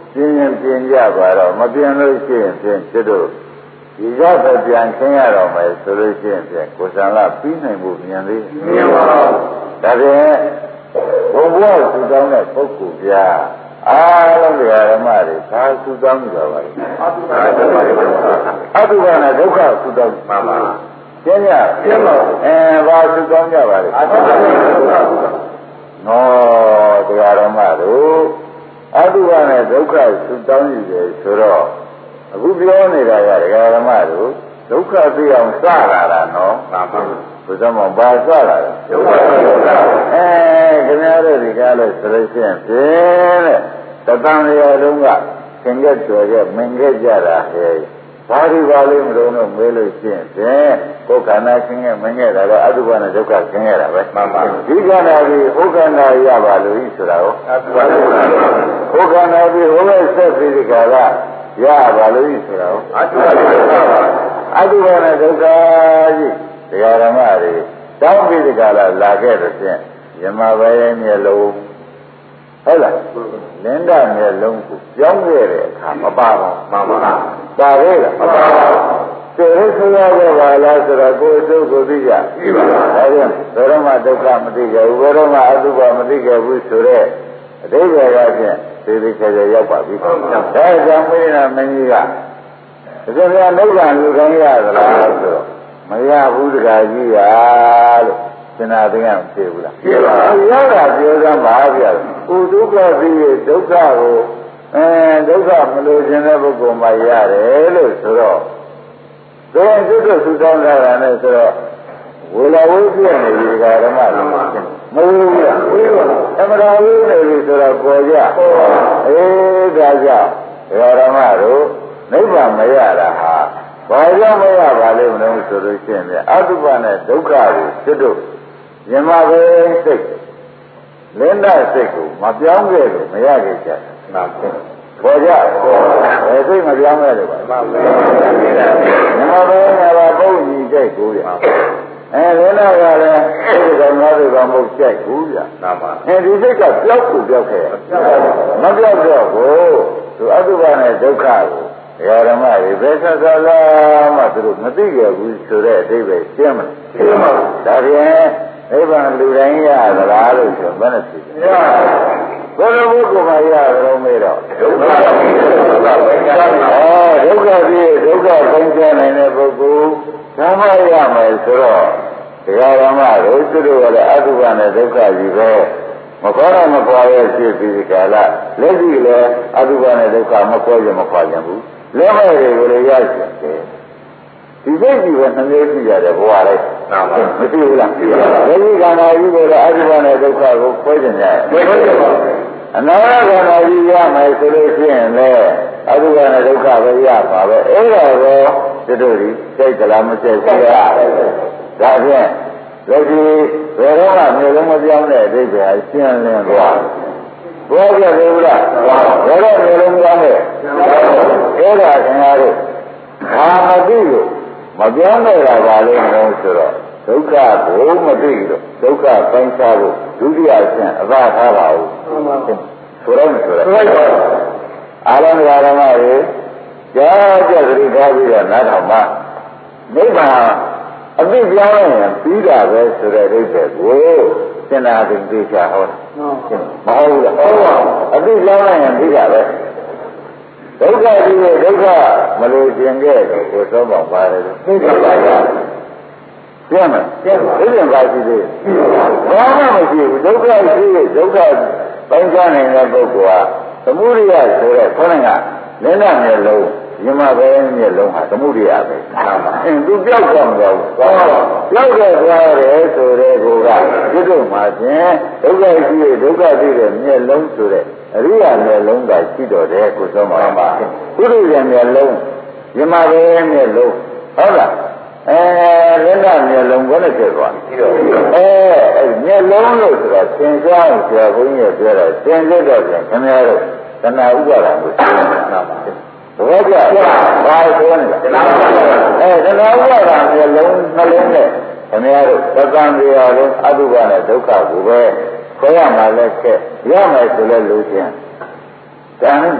ပြင်းရင်ပြင်းကြပါတော့မပြင်းလို့ရှိရင်ဖြင့်ကျွတ်တို့ဒီကပဲပြန်ခင်းရတော့မယ်ဆိုလို့ရှိရင်ဖြင့်ကိုယ်စံလာပြီးနိုင်ဖို့မြင်သေးမြင်ပါဘူးဒါဖြင့်ဘုံဘဝသူတောင်းတဲ့ပုဂ္ဂိုလ်ပြအားလုံးတရားဓမ္မတွေဘာသူတောင်းကြပါလဲအတုပါနဲ့ဒုက္ခသူတောင်းပါပါကျင်းရကျင်းပါဘာသူတောင်းကြပါလဲအတုပါနဲ့ဒုက္ခနော်တရားဓမ္မတို့အတုပါနဲ့ဒုက္ခသူတောင်းယူတယ်ဆိုတော့အခုပြောနေတာကတရားဓမ္မတို့ဒုက္ခသိအောင်စလာတာနော်မှန်ပါဘုရားမောဘာစလာလဲဒုက္ခသိအောင်ခင်ဗျားတို့ဒီကားလို့ဆိုလို့ရှိရင်ဖြင့်တဲ့တသံရလုံးကသင်္ကြန်ကျော်ရဲ့မင်ခဲ့ကြတာဟဲ့ဘာဒီပါလိမ့်မလို့မေးလို့ရှိရင်ဖြင့်ကိုယ်ခန္ဓာဆင်းရဲမင်ခဲ့တာတော့အတုပါနဲ့ဒုက္ခဆင်းရဲတာပဲမှန်ပါဒီခန္ဓာကြီးဟောခန္ဓာရပါလို့ဤဆိုတာကိုအတုပါနဲ့ဟောခန္ဓာကြီးဟောရဲ့ဆက်ပြီးဒီကရပါလို့ဤဆိုတာကိုအတုပါနဲ့အတုပါနဲ့ဒုက္ခကြီးတရားဓမ္မတွေတောင်းပြီးဒီကလာခဲ့တဲ့ဖြင့်ယမဘယမျက်လုံးဟုတ်လားလင်းဒမျက်လုံးကိုပြောင်းခဲ့တဲ့အခါမပါပါမှန်ပါလားပါရဲ့လားမပါပါကျေရဆရာရဲ့ပါလားဆိုတော့ကိုယ်စုကိုသိကြပြီပါလားဒါကြောင့်ဘယ်တော့မှဒုက္ခမသိကြဘူးဘယ်တော့မှအတုပမသိကြဘူးဆိုတော့အတိတ်ကဖြင့်သေသေးချာချာရောက်ပါပြီဒါကြောင့်မင်းနာမင်းကြီးကဒါကြပြနိဗ္ဗာန်လူခိုင်းရသလားဆိုတော့မရဘူးတခါကြီးရလို့သင်္နာသိအောင်သိဘူးလားသိပါဘူးရောက်တာပြောစမ်းပါဗျာဥဒုက္ခသိရဲ့ဒုက္ခကိုဒုက္ခမလို့ခြင်းတဲ့ပုဂ္ဂိုလ်မှရတယ်လို့ဆိုတော့ဒါရင်ကျွတ်တို့သူတောင်းတာနဲ့ဆိုတော့ဝေလာဝိပြည့်နေပြီဓမ္မလုံးမဟုတ်ဘူးလားအမရာဝိနေပြီဆိုတော့ပေါ်ကြအေးဒါကြောင့်ဓမ္မတို့နိဗ္ဗာန်မရတာဟာဘာကြောင့်မရပါလိမ့်မလို့ဆိုလို့ရှိရင်အတုပနဲ့ဒုက္ခကိုကျွတ်တို့ယမဘေစိတ်လင်းတဲ့စိတ်ကိုမပြောင်းခဲ့လို့မရခဲ့ကြဘူးနာဖြစ်ပေါ်ကြဘယ်စိတ်မပြောင်းခဲ့လို့ပါမှန်ပါယမဘေကပါဘုံကြီးကြိုက်ကိုရလင်းတဲ့ကလည်းဒီကောင်သားတွေကမဟုတ်ကြိုက်ဘူးဗျနာပါဒီစိတ်ကပျောက်ကိုပျောက်ခဲ့မပျောက်တော့ဘူးသူအတုပနဲ့ဒုက္ခကိုဓမ္မတွေဘယ်ဆက်ဆက်လားမှသူတို့မသိကြဘူးဆိုတဲ့အဓိပ္ပာယ်ရှင်းမလားရှင်းပါဘူးဒါဖြင့်နိဗ္ဗာန်လူတိုင်းရသလားလို့ဆိုဘယ်နဲ့ဖြစ်လဲဘယ်လိုဘုက္ခမရတော့မေးတော့ဒုက္ခပြီးဒုက္ခပိုင်းခြားနိုင်ဒုက္ခပြီးဒုက္ခပိုင်းခြားနိုင်တဲ့ပုဂ္ဂိုလ်ဓမ္မရမယ်ဆိုတော့တရားဓမ္မတို့သူတို့ကလည်းအတုပနဲ့ဒုက္ခကြီးပဲမခေါ်တော့မခေါ်ရဲ့ဖြစ်ပြီးဒီကလာလက်ရှိလည်းအတုပနဲ့ဒုက္ခမခေါ်ရင်မခေါ်ကြဘူးလက်မဲ့တွေကိုလည်းရရှိတယ်ဒီစိတ်ကြီးပဲနှမျိုးရှိရတယ်ဘဝလေးမသိဘူးလားဒီခန္ဓာကြီးကိုလည်းအတုပနဲ့ဒုက္ခကိုခွဲကျင်ကြတယ်အနာဂတ်ခန္ဓာကြီးရမယ်ဆိုလို့ရှိရင်လည်းအတုပနဲ့ဒုက္ခပဲရပါပဲအဲ့ဒါကိုတို့ဒီစိတ်ကလားမစိတ်ဘူးလားဒါဖြင့်လက်ရှိဘယ်တော့မှမျိုးလုံးမပြောင်းတဲ့အဓိပ္ပာယ်ရှင်းလင်းသွားဘောပြသေးဘူးလားဘယ်တော့မျိုးလုံးပြောင်းလဲအဲ့ဒါခင်ဗျားတို့ဘာမသိလို့မပြောင်းနိုင်တာပါလို့မဟုတ်ဆိုတော့ဒုက္ခကိုမသိလို့ဒုက္ခပိုင်းခြားဖို့ဒုတိယဆင့်အသာထားပါဘူးဆိုတော့ဆိုတော့အာရမဓမ္မတွေကြားကြသတိထားပြီးတော့နားထောင်ပါနိဗ္ဗာန်အသိပြောင်းလိုက်ရင်ပြီးတာပဲဆိုတဲ့အိဗယ်ကိုသင်္နာပင်သိချဟောမဟုတ်ဘူးလားအသိပြောင်းလိုက်ရင်ပြီးတာပဲဒုက္ခကြီးရဲ့ဒုက္ခမလို့ခြင်းခဲ့တော့ကိုသောပေါပါတယ်သိကြပါလားကျမ်းမယ်ကျမ်းပါဘယ်ပါရှိသေးဘာမှမရှိဘူးဒုက္ခရှိရဲ့ဒုက္ခပိုင်းခြားနေတဲ့ပုဂ္ဂိုလ်ဟာသမုဒိယဆိုတဲ့ခေါင်းကလင်းတဲ့မျက်လုံးယမဘယ်မျက်လုံးဟာသမုဒိယပဲသူပြောက်တော့မလို့ပြောက်တော့သွားတယ်ဆိုတဲ့ကိုကဒီတို့မှာဖြင့်ဒုက္ခရှိရဲ့ဒုက္ခသိတဲ့မျက်လုံးဆိုတဲ့အရိယာမျက်လုံးကရှိတော့တယ်ကိုသောမှာပါပုရိယမျက်လုံးယမဘယ်မျက်လုံးဟုတ်လားလင်းတဲ့မျက်လုံးဘယ်နဲ့ဖြစ်သွားရှိတော့မျက်လုံးလို့ဆိုတာသင်ကြားဆရာဘုန်းကြီးပြောတာသင်ကြတော့ပြန်ခင်ဗျားတို့တဏှာဥပါဒံကိုသိနာပါဘောကြဘာဆိုနေလဲတဏှာဥပါဒံတဏှာဥပါဒံမျိုးလုံးနှလုံးနဲ့ခင်ဗျားတို့သက္ကံတရားလုံးအတုပနဲ့ဒုက္ခကိုပဲခေါ်ရမှာလဲခက်ရမယ်ဆိုလဲလို့ချင်းတန်နေတယ်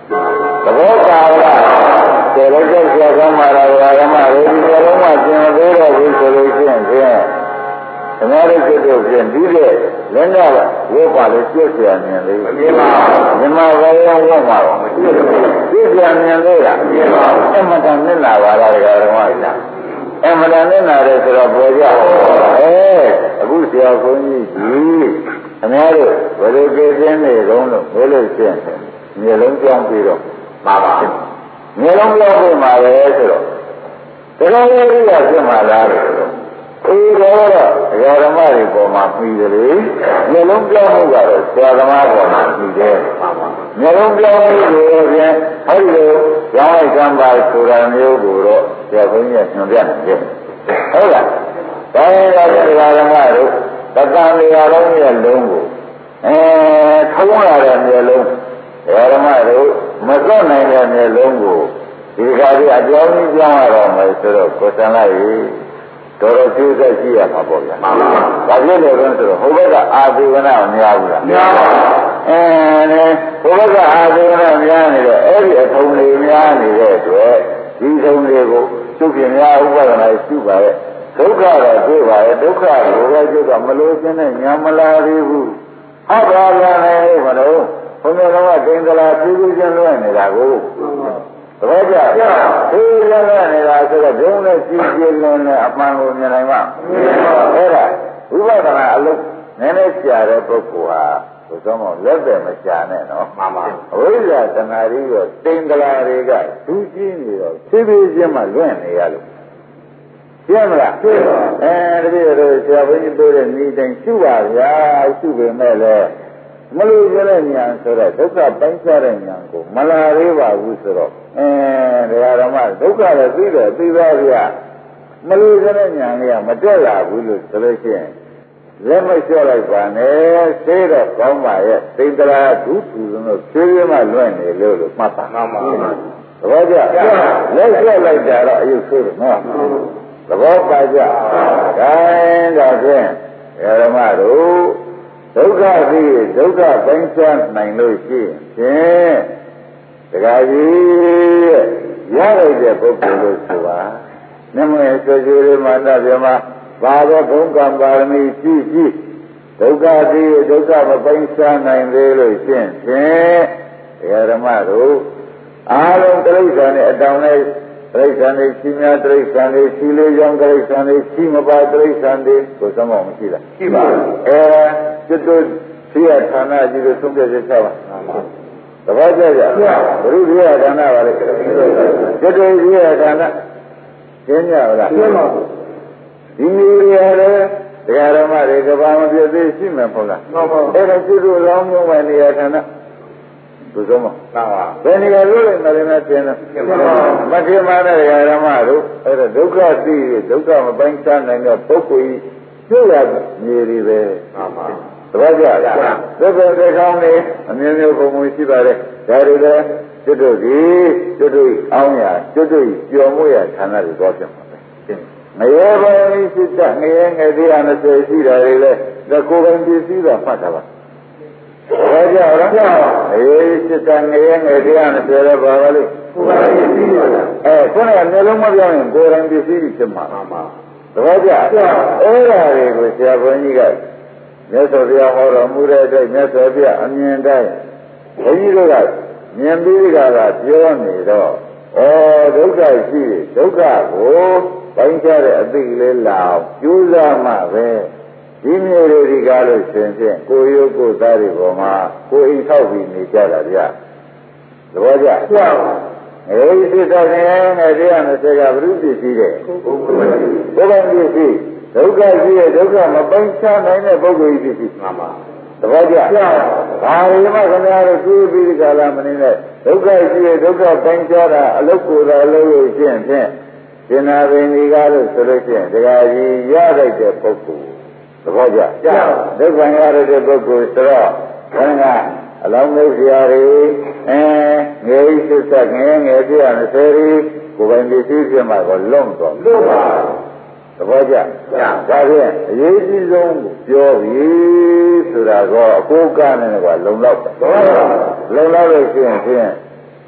သဘောပါလားကျေလို့ကြောက်ကြကောင်းပါလားဓမ္မတွေဒီလိုလုံးဝကျင်သေးတော့ဘူးဆိုလို့ရှိရင်ဖြင့်ဓမ္မရိတ်တို့ဖြင့်ဒီတဲ့လင်းတော့ဝိပါလို့ကျွတ်เสียမြင်သေးဘူးမြင်ပါဘူးမြမဘယ်ရောက်မှာတော့ကျွတ်เสียမြင်သေးလားမြင်ပါဘူးအမှန်တန်မျက်နာပါလားဓမ္မကြီးအမှန်တန်မျက်နာတယ်ဆိုတော့ပေါ်ကြအခုဆရာဘုန်းကြီးကြီးအများတို့ဘယ်လိုကြည့်ခြင်းနေတုံးလို့ဘယ်လိုရှင်းတယ်မျိုးလုံးကြောင်းပြီးတော့ပါပါမျိုးလုံးပြောင်းပြီးမှာပဲဆိုတော့တရားရည်ရဖြစ်မှာလားလို့အေးတော့ဓမ္မတွေပေါ်မှာပြီးတယ်လေမျိုးလုံးပြောင်းမှုကတော့ဆရာသမားပေါ်မှာပြီးတယ်မျိုးလုံးပြောင်းမှုကိုပြန်ဟောဒီလိုရောင်းလိုက်ကြပါဆိုတာမျိုးကိုတော့ဆရာဘုန်းကြီးကညွှန်ပြနေတယ်ဟုတ်လားဒါရင်တော့ဓမ္မတို့တက္ကံနေရာလုံးရဲ့လုံးကိုထုံးလာတဲ့မျိုးလုံးဓမ္မတို့မစွန့်နိုင်တဲ့မျိုးလုံးကိုဒီခါကြီးအပြောင်းကြီးပြောင်းရတော့မယ်ဆိုတော့ကိုယ်စံလိုက်တော်တော်ကျိုးသက်ရှိရမှာပေါ့ဗျာမှန်ပါပါဘာဖြစ်လို့လဲဆိုတော့ဟိုဘက်ကအာသေဝနာမများဘူးလားများပါဟိုဘက်ကအာသေဝနာများနေတော့အဲ့ဒီအထုံးလေးများနေတဲ့အတွက်ဒီထုံးလေးကိုသူ့ပြင်များဥပဒနာရှိပါရဲ့ဒုက္ခတော့တွေ့ပါရဲ့ဒုက္ခကိုပဲကျုပ်ကမလို့ခြင်းနဲ့ညာမလာသေးဘူးဟုတ်ပါလားလေမလို့ဘုရားတော်ကဒိင်္ဂလာပြုစုခြင်းလွှဲနေတာကိုသဘောကျဒီလွှဲနေတာဆိုတော့ဒုံနဲ့ကြည့်ကြည့်လွန်နဲ့အမှန်ကိုမြင်နိုင်မှာအဲ့ဒါဝိပဿနာအလုပ်နည်းနည်းရှာတဲ့ပုဂ္ဂိုလ်ဟာဘုရားမောလက်ပဲမရှာနဲ့နော်မှန်ပါအဝိဇ္ဇာတဏှာတွေရောဒိင်္ဂလာတွေကဒူးကြီးနေတော့ဖြည်းဖြည်းချင်းမှလွင့်နေရလို့ရှင်းမလားရှင်းပါတပည့်တော်ဆရာဘုန်းကြီးပြောတဲ့ဤတိုင်းရှုပါဗျာရှုပေမဲ့လည်းမလို့ရတဲ့ဉာဏ်ဆိုတော့ဒုက္ခပိုင်းခြားတဲ့ဉာဏ်ကိုမလာသေးပါဘူးဆိုတော့တရားဓမ္မဒုက္ခလည်းသိတယ်သိပါဗျာမလို့ရတဲ့ဉာဏ်လေးကမတက်လာဘူးလို့ဆိုလို့ရှိရင်လက်မလျှော့လိုက်ပါနဲ့သိတော့ကောင်းပါရဲ့သိတရာဒုသူတို့ဖြည်းဖြည်းမှလွင့်နေလို့မှတ်ပါမှန်ပါသဘောကျလက်လျှော့လိုက်တာတော့အယုဆိုးတယ်နော်သဘောပါကြ။ဒါရင်တော့ဖြင့်ဓမ္မတို့ဒုက္ခသိဒုက္ခပိုင်းခြားနိုင်လို့ရှိရင်တရားကြီးရလိုက်တဲ့ပုဂ္ဂိုလ်လို့ဆိုပါ။မြတ်မေဆွေဆွေလေးမာနပြမဘာသောဘုံကံပါရမီရှိဒုက္ခသိဒုက္ခမပိုင်းခြားနိုင်သေးလို့ရှိရင်ဓမ္မတို့အားလုံးတိရစ္ဆာန်နဲ့အတောင်နဲ့တိရစ္ဆာန်တွေရှိများတိရစ္ဆာန်တွေရှိလေးကြောင့်တိရစ္ဆာန်တွေရှိမပါတိရစ္ဆာန်တွေကိုသမအောင်မရှိလားရှိပါဘူးကျွတ်တို့ရှိရဌာနကြီးတို့သုံးပြချက်ချပါသဘောကျကြဘုရုရှိရဌာနပါလေကျွတ်တို့ရှိရဌာနရှင်းကြပါလားရှင်းပါဘူးဒီမျိုးတွေရတယ်တရားဓမ္မတွေကဘာမပြည့်သေးရှိမယ်ပေါ့လားဟုတ်ပါဘူးအဲ့ဒါကျွတ်တို့လောင်းမျိုးဝင်နေရဌာနဘုရားမသာပါဘယ်နေရာလို့လဲမလည်းမသိနေမထေရမာနဲ့ဓမ္မတို့အဲ့ဒါဒုက္ခသိဒုက္ခမပိုင်းခြားနိုင်တဲ့ပုဂ္ဂိုလ်ကြီးကျရမြေတွေပဲမှန်ပါသဘောကျလားသစ္စာတွေကောင်းနေအမျိုးမျိုးပုံပုံရှိပါတယ်ဒါတွေလည်းကျွတ်တို့ဒီကျွတ်တို့အောင်းရကျွတ်တို့ပျော်မှုရဌာနတွေတော့ဖြစ်မှာပဲငရဲပိုင်းရှိတတ်ငရဲငယ်သေး20ရှိတာတွေလည်းဒါကိုယ်ပိုင်ပစ္စည်းတော့မှတ်တာပါဘာကြောင့်လဲစစ်တန်ငရဲငယ်တရားနဲ့ပြောရပါပါလိမ့်ကိုယ်ပိုင်ပစ္စည်းပါခုနကမျိုးလုံးမပြောရင်ကိုယ်ပိုင်ပစ္စည်းဖြစ်မှာပါသဘောကျအဲ့ဒါတွေကိုဆရာဘုန်းကြီးကမြတ်စွာဘုရားဟောတော်မူတဲ့အတွက်မြတ်စွာဘုရားအမြင်တိုင်းဘုန်းကြီးတို့ကမြင်ပြီးကြတာပြောနေတော့ဒုက္ခရှိဒုက္ခကိုပိုင်းခြားတဲ့အသိလေးလာကျိုးစားမှပဲဒီမျိုးတွေကားလို့ရှင်ဖြင့်ကိုရုပ်ကိုသားတွေပေါ်မှာကိုအိမ်ထောက်ပြီးနေကြတာဗျသဘောကျအဲဒီစိတ်တော်နဲ့တရားနဲ့ဆရာဘုရုပစ္စည်းတဲ့ဘုရားပစ္စည်းဒုက္ခရှိရဲ့ဒုက္ခမပိုင်းခြားနိုင်တဲ့ပုဂ္ဂိုလ်ကြီးပစ္စည်းမှန်ပါသဘောကျဒါရီမခင်ဗျားတို့သိပြီးဒီကလာမနေနဲ့ဒုက္ခရှိရဲ့ဒုက္ခပိုင်းခြားတာအလုတ်ကိုယ်တော်အလုပ်လို့ရှင်ဖြင့်ရှင်နာပင်ဒီကားလို့ဆိုလို့ရှိရင်တရားကြီးရလိုက်တဲ့ပုဂ္ဂိုလ်သဘောကျဒုက္ခရတဲ့ပုဂ္ဂိုလ်ဆိုတော့ဘယ်ကအလောင်းလို့ဆရာတွေငယ်စစ်ဆက်ငယ်ငယ်ပြရမယ်ဆယ်ရီကိုယ်ပိုင်ပစ္စည်းပြမှာကိုလွတ်တော့လွတ်ပါသဘောကျဒါဖြင့်အရေးကြီးဆုံးကိုပြောပြီဆိုတာကအကိုးကနဲ့ကလုံလောက်ပါလုံလောက်လို့ရှိရင်ဖြင့်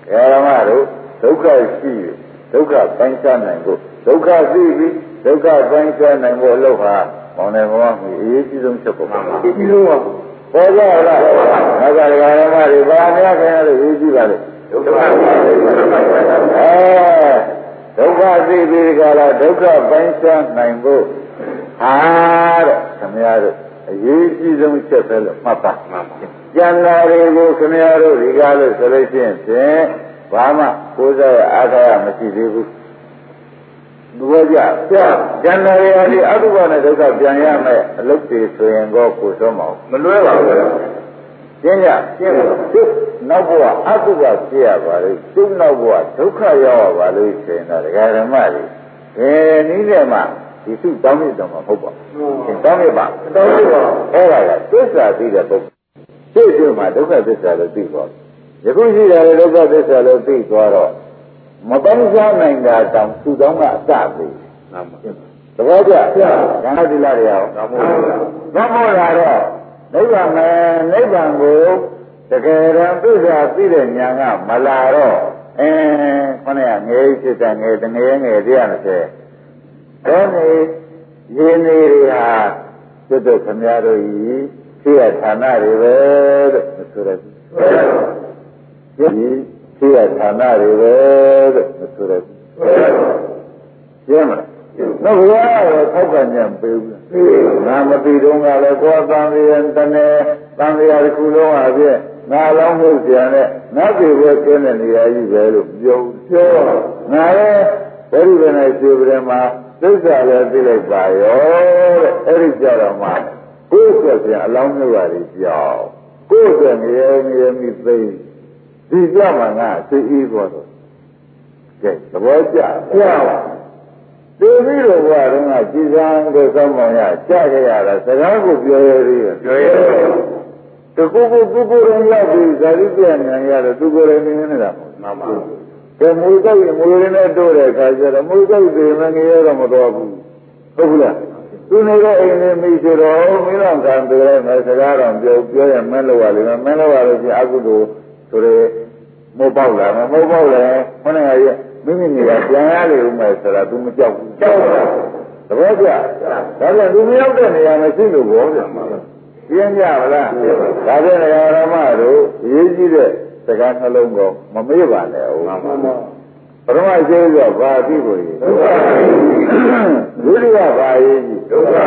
ဓမ္မတို့ဒုက္ခရှိဒုက္ခပိုင်းခြားနိုင်ဖို့ဒုက္ခသိပြီးဒုက္ခပိုင်းခြားနိုင်ဖို့အလုပ်ဟာမောင်နေမောင်ကြီးအရေးကြီးဆုံးချက်ပေါ့။ဒီလိုပါပေါ်ကြလား။ဒါကဓမ္မတွေဘာများခင်ရလို့ရေးကြည့်ပါလေ။ဒုက္ခဒုက္ခသိပြီးကြလားဒုက္ခပိုင်းခြားနိုင်ဖို့ဟာတဲ့ခင်ဗျားတို့အရေးကြီးဆုံးချက်ပဲလို့မှတ်ပါမှန်ပါကျန်တာတွေကိုခင်ဗျားတို့ဒီကားလို့ဆိုလို့ရှိရင်ဖြင့်ဘာမှကိုယ်စားရအားရမရှိသေးဘူးဘုရားကြကျန်တာတွေဒီအတုပနဲ့ဒုက္ခပြန်ရမယ်အလုတ်တွေဆိုရင်တော့ကိုယ်ဆုံးမအောင်မလွဲပါဘူးကျင်းရကျင်းသူနောက်ဘဝအတုပဖြစ်ရပါလေသူနောက်ဘဝဒုက္ခရောက်ရပါလို့ဆိုရင်တော့ဒကာဓမ္မတွေနည်းနဲ့မှဒီသူတောင်းမြစ်တော့မှာမဟုတ်ပါဘူးတောင်းမြစ်ပါတောင်းမြစ်ပါအဲ့ဒါကသစ္စာသိတဲ့ပုဂ္ဂိုလ်သိတဲ့မှာဒုက္ခသစ္စာလို့သိသွားတယ်ယခုရှိတဲ့ဒုက္ခသစ္စာလို့သိသွားတော့မပေါင်းစားနိုင်တာတောင်သူတောင်းကအစပြီမှန်ပါသဘောကျကံတိလာရအောင်သမုဒ္ဒါတော့နိဗ္ဗာန်ကိုတကယ်တမ်းသစ္စာသိတဲ့ဉာဏ်ကမလာတော့ခொနည်းငယ်စစ်တဲ့ငယ်တငယ်ငယ်120ဒါနဲ့ရင်းနေတွေဟာကျွတ်တို့ခမများတို့ဤသိရဌာနတွေပဲလို့မဆိုရဘူးဒီသိရဌာနတွေပဲလို့မဆိုရဘူးရှင်းမလားတော့ဘုရားရောထောက်ကညံပေးဘူးငါမသိတော့ကလည်းကိုယ်သံဃာတနေ့သံဃာတစ်ခုလုံးအပြည့်ငါလောင်းဖို့ကြံတဲ့နတ်တွေပဲကျင်းတဲ့နေရာကြီးပဲလို့ပြောငါလည်းဘယ်ဒီပဲနဲ့ရှိပြတယ်မှာသစ္စာလည်းသိလိုက်ပါရောတဲ့အဲ့ဒီကြတော့မှကိုယ်ဆက်ပြန်အလောင်းမျိုးပါလေကြောက်ကိုယ်ဆက်ငရေမိသိဒီကြမှာငါသိအေးသွားတော့ကဲသဘောကျကြောက်သိပြီးတော့ဘုရားကကြည်စံကိုစောင်းမောင်ရကြားကြရတာစကားကိုပြောရသေးတယ်ပြောရတယ်တကူကိုရင်ရောက်ပြီးဇာတိပြညာရတယ်သူကိုယ်ရင်နေနေတာမှန်ပါကဲမူကုတ်မူရင်းနဲ့တိုးတဲ့အခါကျတော့မူကုတ်တွေမငရေတော့မတော်ဘူးဟုတ်ဘူးလားသူနေတဲ့အိမ်လေးမိဆိုတော့မင်းတော်ကံပြောရမယ်စကားတော့ပြောရမင်းလို့ပါလိမ့်မယ်မင်းလို့ပါလို့ရှိရင်အကုသိုလ်ဆိုရဲမပေါက်လာမပေါက်လဲခေါင်းကမိမိနေရာပြန်ရလေဦးမယ်ဆိုတာ तू မကြောက်ဘူးကြောက်တာသဘောကျဒါပြန် तू မရောက်တဲ့နေရာမရှိလို့ဘောပြန်ပါလားပြင်းကြပါလားဒါဖြင့်နေရာဓမ္မတို့အရေးကြီးတဲ့စကားနှလုံးကိုမမေ့ပါနဲ့ဟုတ်ပါဘူးပရမရှိဆိုဘာအဖြစ်ကိုရေးဒုတိယဘာရေးကြီးဒုက္ခ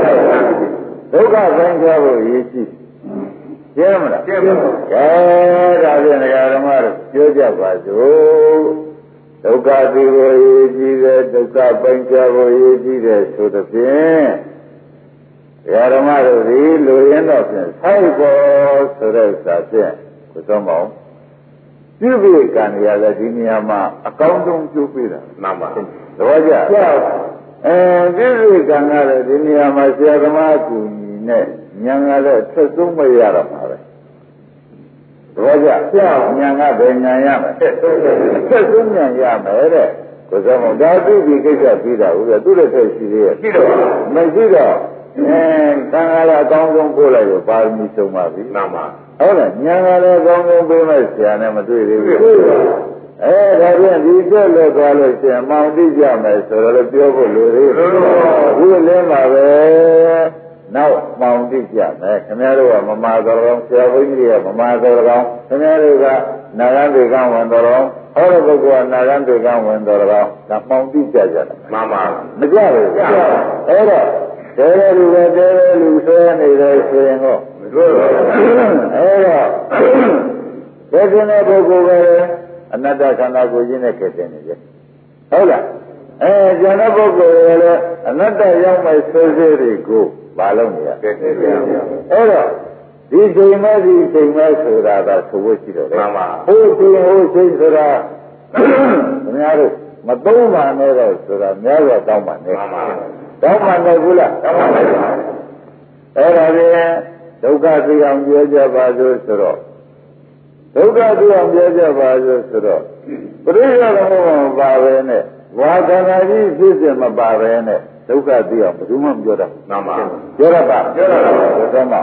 ဆိုင်ကြဖို့ရေးကြီးကျင်းမလားကျင်းပါဘူးကဲဒါဖြင့်နေရာဓမ္မတို့ပြောကြပါစို့ဒုက္ခသိဖို့ရေးကြီးတယ်ဒုက္ခပိုင်းခြားဖို့ရေးကြီးတယ်ဆိုသဖြင့်ဓမ္မတို့ဒီလူရင်းတော့ဖြင့်ဆိုင်ပေါ်ဆိုတဲ့စာဖြင့်ကိုသုံးပါဦးပြုပြီးကံရလည်းဒီနေရာမှာအကောင်းဆုံးကျိုးပေးတာမှန်ပါသဘောကျပြုပြီးကံကလည်းဒီနေရာမှာဆရာသမားကူညီနဲ့ဉာဏ်ကလည်းဆက်ဆုံးမရတော့မှာပဲသဘောကျဉာဏ်ကဘယ်ဉာဏ်ရမလဲဆက်ဆုံးဉာဏ်ရမယ်တဲ့ကိုယ်ကဒါပြုပြီးကိစ္စပြီးတာဟုတ်ကဲ့သူ့လက်ထက်ရှိသေးရဲ့ရှိတော့မရှိတော့သံဃာလည်းအကောင်းဆုံးပို့လိုက်ရောပါရမီဆုံးပါပြီမှန်ပါဟုတ်လားဉာဏ်ကလည်းအကောင်းဆုံးပေးမဲ့ဆရာနဲ့မတွေ့သေးဘူးဒါပြန်ဒီကျက်လို့သွားလို့ရှင်မောင်တိကြမယ်ဆိုတော့လည်းပြောဖို့လိုသေးတယ်ဒီလင်းပါပဲနောက်မောင်တိကြမယ်ခင်ဗျားတို့ကမမာတော်ကောင်းဆရာဘုန်းကြီးကမမာတော်ကောင်းခင်ဗျားတို့ကနာဂန်တွေကဝင်တော်ကောင်းဟောတဲ့ပုဂ္ဂိုလ်ကနာဂန်တွေကဝင်တော်ကောင်းဒါမောင်တိကြကြတယ်မှန်ပါမကြဘူးအဲ့တော့တဲလူပဲတဲလူဆွဲနေတယ်ဆိုရင်တော့မတွေ့ပါဘူးအဲ့တော့ဒီကနေ့ပုဂ္ဂိုလ်ပဲအနတ္တခန္ဓာကိုယ်ကြီးနဲ့ကဲတင်နေကြဟုတ်လားကျန်တဲ့ပုဂ္ဂိုလ်ကလည်းအနတ္တရောက်မဲ့ဆွေးဆွေးတွေကိုဘာလို့နေရကဲတင်ပြအဲ့တော့ဒီချိန်မဲ့ဆိုတာကဆိုဖို့ရှိတော့တယ်မှန်ပါဟိုချိန်ဆိုတာခင်ဗျားတို့မသုံးပါနဲ့တော့ဆိုတာများတော့တောင်းပါနဲ့မှန်ပါတောင်းပါနဲ့ဘူးလားတောင်းပါနဲ့အဲ့ဒါပြန်ဒုက္ခသိအောင်ပြောကြပါစို့ဆိုတော့ဒုက္ခသိအောင်ပြောကြပါစို့ဆိုတော့ပရိယတော်မပါပဲနဲ့ဝါသနာကြီးဖြစ်စေမပါပဲနဲ့ဒုက္ခသိအောင်ဘယ်သူမှမပြောတာမှန်ပါပြောရပါပြောတော့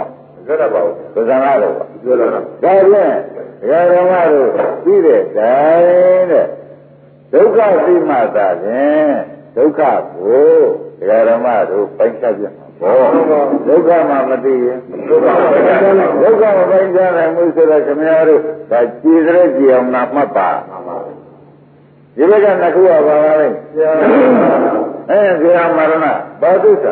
ပြောတာပါဘူးပဇာနာတော့ပြောတာဒါဖြင့်ဓမ္မတို့ပြီးတဲ့တိုင်းတဲ့ဒုက္ခသိမှသာဖြင့်ဒုက္ခကိုဓမ္မတို့ပိုင်ခြားပြမှာပေါ့ဒုက္ခမှမသိရင်ဒုက္ခမပိုင်ခြားနိုင်မှုဆိုတော့ခင်ဗျားတို့ဒါကြည်တဲ့ကြည်အောင်နာမှတ်ပါဒီဘက်ကနှစ်ခုကပါပါလေဇေယမရဏဘာဒုက္ခ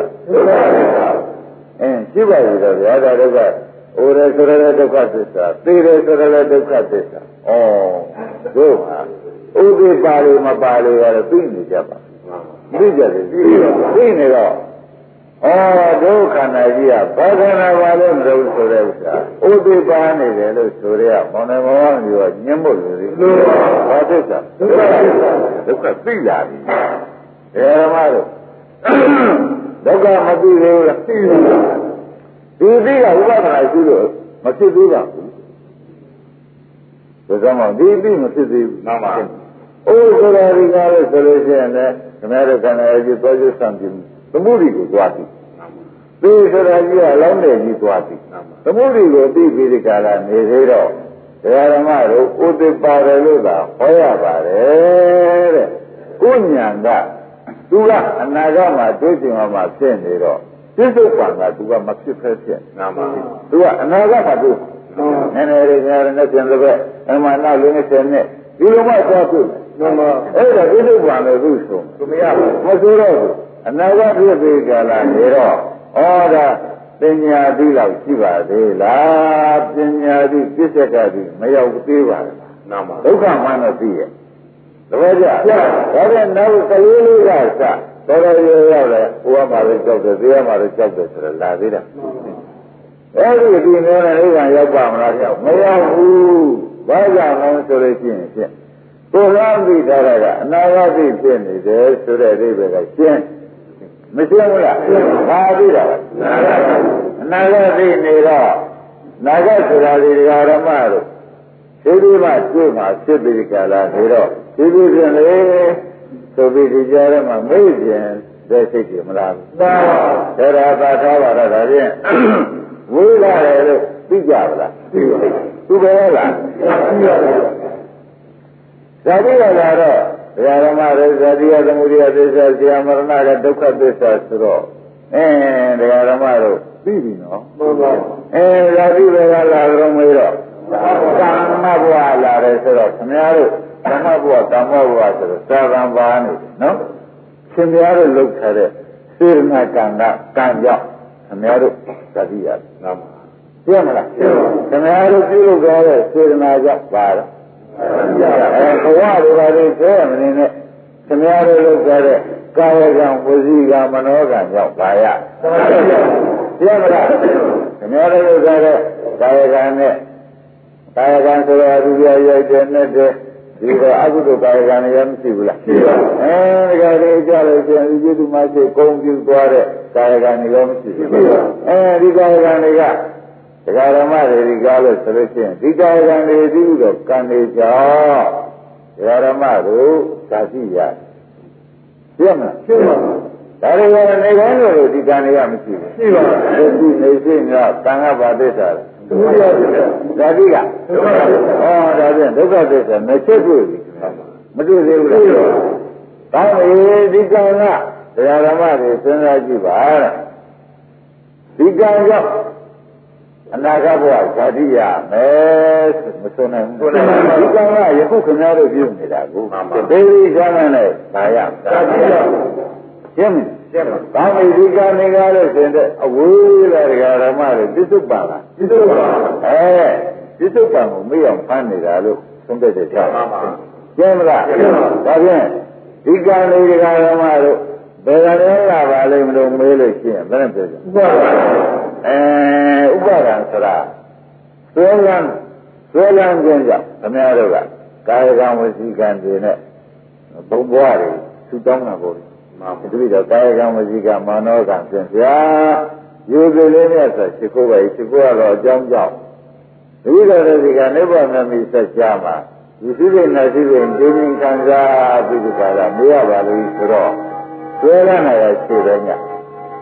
ရှိပါပြီတော့ဗျာဒါဒုက္ခအိုရဆိုရတဲ့ဒုက္ခသစ္စာသိတယ်ဆိုရတဲ့ဒုက္ခသစ္စာတို့ဟာဥပိပါလေမပါလေရတော့သိနေကြပါသိကြတယ်သိနေတော့ဒုက္ခနာကြီးကဘာခန္ဓာပါလဲမလို့ဆိုတဲ့ဥစ္စာဥပိပါနေတယ်လို့ဆိုရမောင်နယ်မောင်ကြီးကညှင်းဖို့လူတွေဘာသစ္စာဒုက္ခသိလာပြီဓမ္မတို့ဒုက္ခမသိသေးဘူးလားသိပြီဒီသိကဥပဒနာရှိလို့မဖြစ်သေးပါဘူးဒါကြောင့်ဒီသိမဖြစ်သေးဘူးနားမှာဆိုတာဒီကားလို့ဆိုလို့ရှိရင်လည်းခဏခဏကြီးသွားကျဆံပြမှုသမုဒိကိုသွားပြီသိဆိုတာကြီးကလောင်းတဲ့ကြီးသွားပြီသမုဒိကိုသိပြီးဒီကာလနေသေးတော့ဓမ္မတို့ဥဒိပါတယ်လို့သာဟောရပါတယ်တဲ့ဥညာကသူကအနာဂတ်မှာတွေ့ကြုံမှာဖြစ်နေတော့ပြစ္ဆုတ်ပံကသူကမဖြစ်ဖဲဖြစ်နာမသူကအနာဂတ်မှာတွေ့နည်းနည်းလေးများနဲ့ပြန်တော့အမှန်တော့လေးနဲ့ဆက်နဲ့ဒီလိုမှသွားတွေ့မယ်အဲ့ဒါပြစ္ဆုတ်ပံလည်းသူ့ဆုံးသူမရဘူးမဆိုတော့ဘူးအနာဂတ်ဖြစ်ပြီးကြလားနေတော့ဒါပညာတိလောက်ရှိပါသေးလားပညာတိပြစ္ဆကတိမရောက်သေးပါလားနာမဒုက္ခမှန်းတော့သိရဲ့တပည့်ကြဒါနဲ့နောက်ကလေးလေးကစတော်တော်ရောက်တယ်ဟိုကမှလည်းကြောက်တယ်သေးကမှလည်းကြောက်တယ်ဆိုတော့လာသေးတာအဲ့ဒီနေနဲ့အိဗံရောက်ပါမလားကြောက်မရောက်ဘူးဘာကြောင့်လဲဆိုလို့ရှိရင်ဖြင့်ကိုယ်လားသိထားတာကအနာဂတ်ဖြစ်နေတယ်ဆိုတဲ့အိဗံကရှင်းမရှင်းဘူးလားဘာသိတာလဲအနာဂတ်နေတော့နာဂတ်ဆိုတာဒီဓမ္မတို့ဒီဒီမှတွေ့မှာဖြစ်ပြီးကြလားနေတော့ဒီဒီပြင်လေဆိုပြီးဒီကြားထဲမှာမေ့ခြင်းတဲ့စိတ်ကြီးမလားဘူးဒါပါထားပါတော့ဒါဖြင့်ဝိလာတယ်လို့သိကြပါလားသိပါဘူးသူပဲလားသိပါဘူးဇာတိရလာတော့ဓမ္မရေဇာတိယသမုဒိယသစ္စာဇေယမရဏကဒုက္ခသစ္စာဆိုတော့ဓမ္မတို့သိပြီနော်ဟုတ်ပါဘူးဇာတိပဲလာတော့မေးတော့ကာမဘဝလာတယ်ဆိုတော့ခင်ဗျားတို့ကာမဘဝကာမဘဝဆိုတော့သာသံပါနေနော်ခင်ဗျားတို့လုပ်ထားတဲ့စေရနာကံကကံကြောင့်ခင်ဗျားတို့ဇာတိရနာမသိမလားခင်ဗျားတို့ပြုလုပ်ကြတဲ့စေရနာကြောင့်ပါတော့ဘဝတွေပါလေပြောရမနေနဲ့ခင်ဗျားတို့လုပ်ကြတဲ့ကာယကံဝစီကံမနောကံကြောင့်ပါရသိမလားခင်ဗျားတို့လုပ်ကြတဲ့ကာယကံနဲ့ကာယကံဆိုတော့သူပြရိုက်တဲ့နဲ့တဲ့ဒီတော့အကုသိုလ်ကာယကံလည်းမရှိဘူးလားရှိပါဘူးဒါကြလေကြားလို့ရှိရင်ဒီသူမရှိကုံပြူသွားတဲ့ကာယကံလည်းမရှိဘူးဒီကာယကံတွေကဒကာဓမ္မတွေဒီကားလို့ဆိုလို့ရှိရင်ဒီကာယကံတွေဒီလိုတော့ကံတွေကြောင့်ဒကာဓမ္မတို့သာရှိရပြည့်မလားရှိပါဘူးဒါတွေကနေကောင်းလို့ဒီကံတွေကမရှိဘူးရှိပါဘူးဒီနေစိတ်ကကံကဘာသစ္စာလဲဒုက္ခသစ္စာဓာတိကဒါဖြင့်ဒုက္ခသစ္စာမချက်တွေ့ဘူးမတွေ့သေးဘူးလားဒါပေဒီကံကတရားဓမ္မတွေစဉ်းစားကြည့်ပါတဲ့ဒီကံကြောင့်အနာဂတ်ဘဝဓာတိရမယ်မဆိုနိုင်ဘူးဒီကံကယခုခင်ဗျားတို့ပြုနေတာကိုဒေဝီရှားမှန်းနဲ့ဒါရဓာတိရရှင်းဘာမေဒီကနေကားလို့ရှင်တဲ့အဝေးလာဒကာဓမ္မတွေပြစ္ဆုတ်ပါလားပြစ္ဆုတ်ပါပြစ္ဆုတ်ပါကိုမေ့အောင်ဖမ်းနေတာလို့သုံးတဲ့ချက်ချပါရှင်းမလားဒါဖြင့်ဒီကနေဒကာဓမ္မတို့ဘယ်ကလေးလာပါလိမ့်မလို့မေးလို့ရှိရင်ဘယ်နဲ့ပြောကြဥပါဒဥပါဒံဆိုတာသွေးလန်းခြင်းကြောင့်ခင်ဗျားတို့ကကာယကံဝစီကံတွေနဲ့ဘုံဘဝတွေသူတောင်းတာပေါ့ဒီလိုတော့ကာယကံဝစီကံမာနောကံဖြင့်ဗျာယူကလေးနဲ့ဆိုရှိခိုးပါရှိခိုးရတော့အကြောင်းကြောင့်ဒီလိုတဲ့ဒီကနိဗ္ဗာန်မြတ်ဆက်ကြမှာဒီစိတ်နဲ့စိတ်နဲ့ဒိဋ္ဌိခံစားပြီးဒီကလာမရပါလို့ဆိုတော့သွေးလန်းရရှိတယ်ည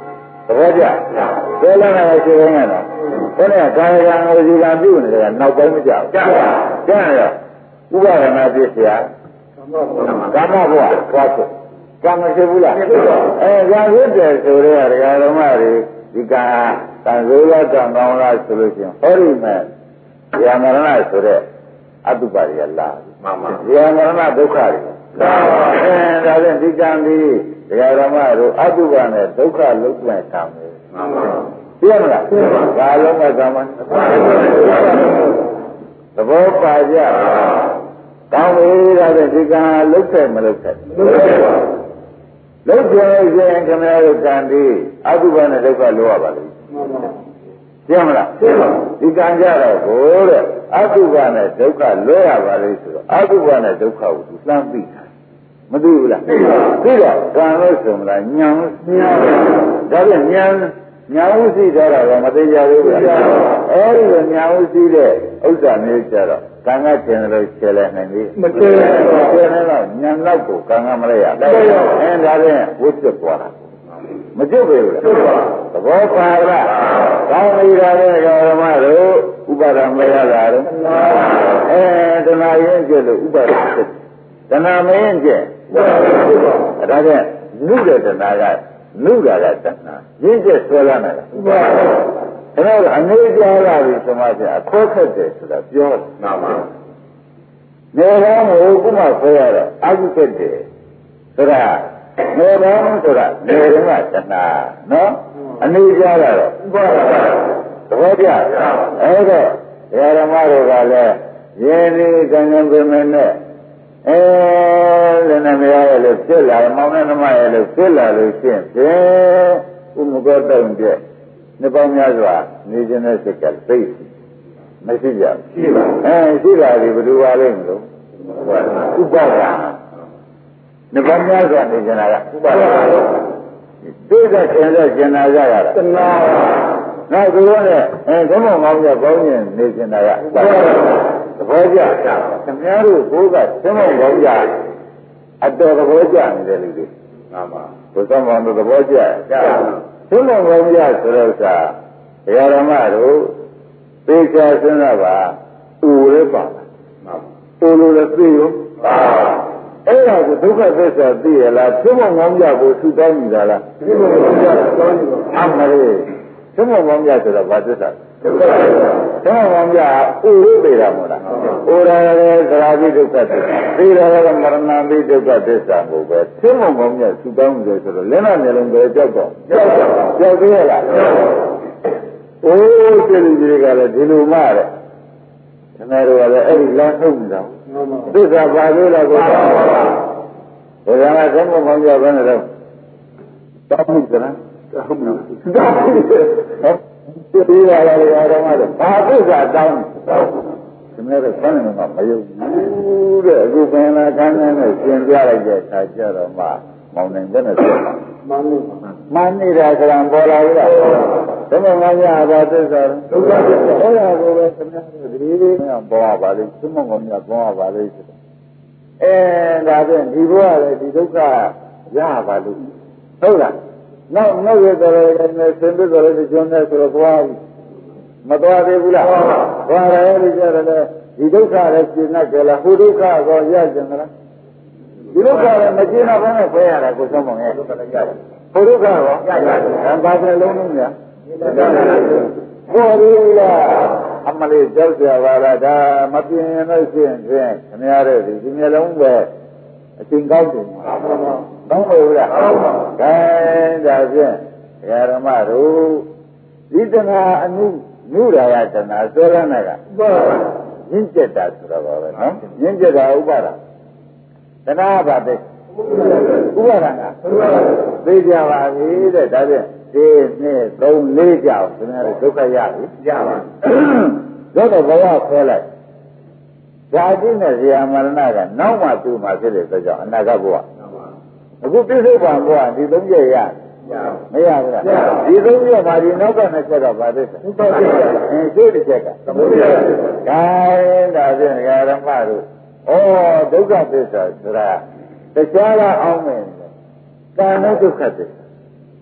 ဘောကြပြောလာတာရှိရင်ကတော့ဘယ်နဲ့ကာယကံကိုဒီကံပြုနေတယ်နောက်ပိုင်းမကြောက်ကြားရဥပါဒနာပြည့်စရာကာမဘဝသွားချက်ကံမရှိဘူးလားကံဖြစ်တယ်ဆိုတော့ဒကာဓမ္မတွေဒီကံဆိုးလားကံကောင်းလားဆိုလို့ရှိရင်ဟောဒီမဲ့ဇာမရဏဆိုတဲ့အတုပါတွေကလာမှန်ပါဇာမရဏဒုက္ခတွေဒါဖြင့်ဒီကံဒီဒကာဓမ္မတို့အတုပါနဲ့ဒုက္ခလုံးဝဆံမယ်မှန်ပါသိရမလားဒါလုံးဝဆံမယ်သဘောပါကြကောင်းပြီဒါဖြင့်ဒီကံလုံးထက်မလုံးထက်လုံးကျင်ရင်ခင်ဗျားတို့ကံဒီအတုပါနဲ့ဒုက္ခလိုရပါလိမ့်သိရမလားဒီကံကြတော့ကိုတဲ့အတုပါနဲ့ဒုက္ခလွဲရပါလေဆိုတော့အတုပါနဲ့ဒုက္ခကိုသူလှမ်းသိတာမသိဘူးလားသိတော့ကံလို့ဆိုမလားညာဒါဖြင့်ညာဥသိတော့တော့မသိကြဘူးဗျာအဲဒီလိုညာဥသိတဲ့ဥစ္စာမျိုးကြတော့ကံကကျင်လို့ခြေလဲနိုင်ပြီမကျင်တော့ညာနောက်ကိုကံကမလဲရဒါဖြင့်ဝိသတ်သွားတာမကျွတ်ပဲဘူးလားသဘောပါလားကောင်းပြီဒါလည်းဓမ္မတို့ဥပါဒံမရတာတော့တဏှာရင်ကျလို့ဥပါဒံဖြစ်တဏှာမရင်ကျဒါဖြင့်နုတဲ့တဏှာကနုတာကတဏှာရင်းကျဆွဲလာတယ်ဥပါဒံဒါတော့အနေကြားလာပြီဆိုမှကျအခေါ်ခက်တယ်ဆိုတာပြောတယ်မှန်ပါနေကောင်းကိုကုမဆွဲရတော့အာဟုခက်တယ်ဆိုတာနေပေါင်းဆိုတာနေရင်ကတဏှာနော်အနေကြားတာတော့ဥပါဒသဘောကျအဲ့တော့ဓမ္မတွေကလည်းရင်းဒီကံဉာဏ်ပြင်မဲ့နဲ့လည်းမရရလို့ဖြစ်လာမောင်နဲ့နှမရလို့ဖြစ်လာလို့ရှင်းဖြင့်ဥမကောတုံပြည့်နှစ်ပေါင်းများစွာနေခြင်းနဲ့စိတ်ကသိမရှိကြဘူးရှိပါရှိတာဒီဘယ်လိုပါလဲမလို့ဥပါဒနှစ်ပေါင်းများစွာနေကြတာကဥပါဒသိတဲ့ကျင်တဲ့ကျင်နာကြရတာတဏှာနောက်သူတို့နဲ့ဘုံမောင်းကြပေါင်းရင်နေကျင်တာကဥပါဒသဘောကျခင်ဗျားတို့ဘိုးကဘုံမောင်းပေါင်းကြအတော်သဘောကျနေတယ်လူတွေမှန်ပါဘုရားမောင်းတို့သဘောကျဘုံမောင်းပေါင်းကြဆိုတော့စာဓမ္မတို့သိချာစဉ်းစားပါဥရဲပါမှန်ပါဥလိုလည်းသိရောပါအဲ့ဒါကိုဒုက္ခသစ္စာသိရလားဘုံမောင်းပေါင်းကြကိုသူတောင်းနေတာလားဘုံမောင်းပေါင်းကြတောင်းနေတာအမှန်လေဘုံမောင်းပေါင်းကြဆိုတော့ဘာသစ္စာဒုက္ခသစ္စာဘုံမောင်းပေါင်းကြဥရိပေတာမို့လားဥရရဲသရာပိဒုက္ခသစ္စာသေရရဲမရဏပိဒုက္ခသစ္စာကိုပဲဘုံမောင်းပေါင်းကြသူတောင်းနေတယ်ဆိုတော့လက်နဲ့မျက်လုံးပဲကြောက်တော့ကြောက်သေးရလားအိုးကျေလူကြီးကလည်းဒီလိုမှတဲ့ခင်ဗျားတို့ကလည်းအဲ့ဒီလမ်းထုတ်နေတာသစ္စာပါလို့လားကိုဘုရားကသုံးမောင်းကြဘယ်နဲ့တော့တောင်းမှုကလားတောင်းမှုဒီရလာရတော့မှဘာသစ္စာတောင်းခင်ဗျားတို့ဆန်းနေမှာမယုံဘူးတဲ့အခုပင်လာကမ်းနဲ့ရှင်းပြလိုက်တဲ့အခါကျတော့မှမောင်းနိုင်တဲ့နဲ့ဆိုမှန်နေတာကံပေါ်လာပြီလားဘယ်မှာမှမရပါသစ္စာဒုက္ခသစ္စာအဲ့ဒါကိုပဲခင်ဗျားတို့ဒီလိုပေါ်ရပါလိမ့်သမုံကောင်များပေါ်ရပါလိမ့်ဆိုတော့ဒါဖြင့်ဒီဘဝလည်းဒီဒုက္ခရပါလို့ဟုတ်လားနောက်ရတဲ့လည်းဆင်းပြီးတော့လည်းကျွန်းနေဆိုတော့သွားမသွားသေးဘူးလားသွားတယ်ဒီကြတယ်ဒီဒုက္ခလည်းရှင်းနေကြလားဟိုဒုက္ခကောရကြမလားဒီဒုက္ခလည်းမရှင်းတော့ဘဲနဲ့ဖွဲရတာကိုသုံးပုံရဲ့ဟိုဒုက္ခရောရရတယ်ဘာပဲလုံးလုံးများပေါ်ရည်လားအမလေးကြောက်ကြပါလားဒါမပြင်းရင်လို့ရှိရင်ခင်ဗျားတို့ဒီမျက်လုံးပဲအချိန်ကောင်းတယ်ကောင်းပါဘူးလားကောင်းပါဒါဖြင့်ဓမ္မတို့ဒီတဏှာအနုရာယတဏှာဆွဲရနာကရင်းကျက်တာဆိုတော့ပါပဲနော်ရင်းကျက်တာဥပါဒတဏှာပါတဲ့ဥပါဒကသိကြပါပြီတဲ့ဒါဖြင့်ဒီနှစ်3 4ကြောက်ခင်ဗျားတို့ဒုက္ခရပြီရပါတော့ဘဝဆွဲလိုက်ဇာတိနဲ့ဇာမရဏကနောက်မှသူ့မှာဖြစ်တဲ့အတွက်ကြောင့်အနာဂတ်ဘဝအခုပြစ္ဆုတ်ပံဘဝဒီ3ချက်ရမရဘူးလားဒီ3ချက်မှာဒီနောက်က2ချက်ကဘာသစ္စာဥပ္ပဒိရှုတစ်ချက်ကသမုဒယဒါဖြင့်ဓမ္မတို့ဒုက္ခသစ္စာဆိုတာတရားကအောင်းမယ်ကံနဲ့ဒုက္ခသစ္စာ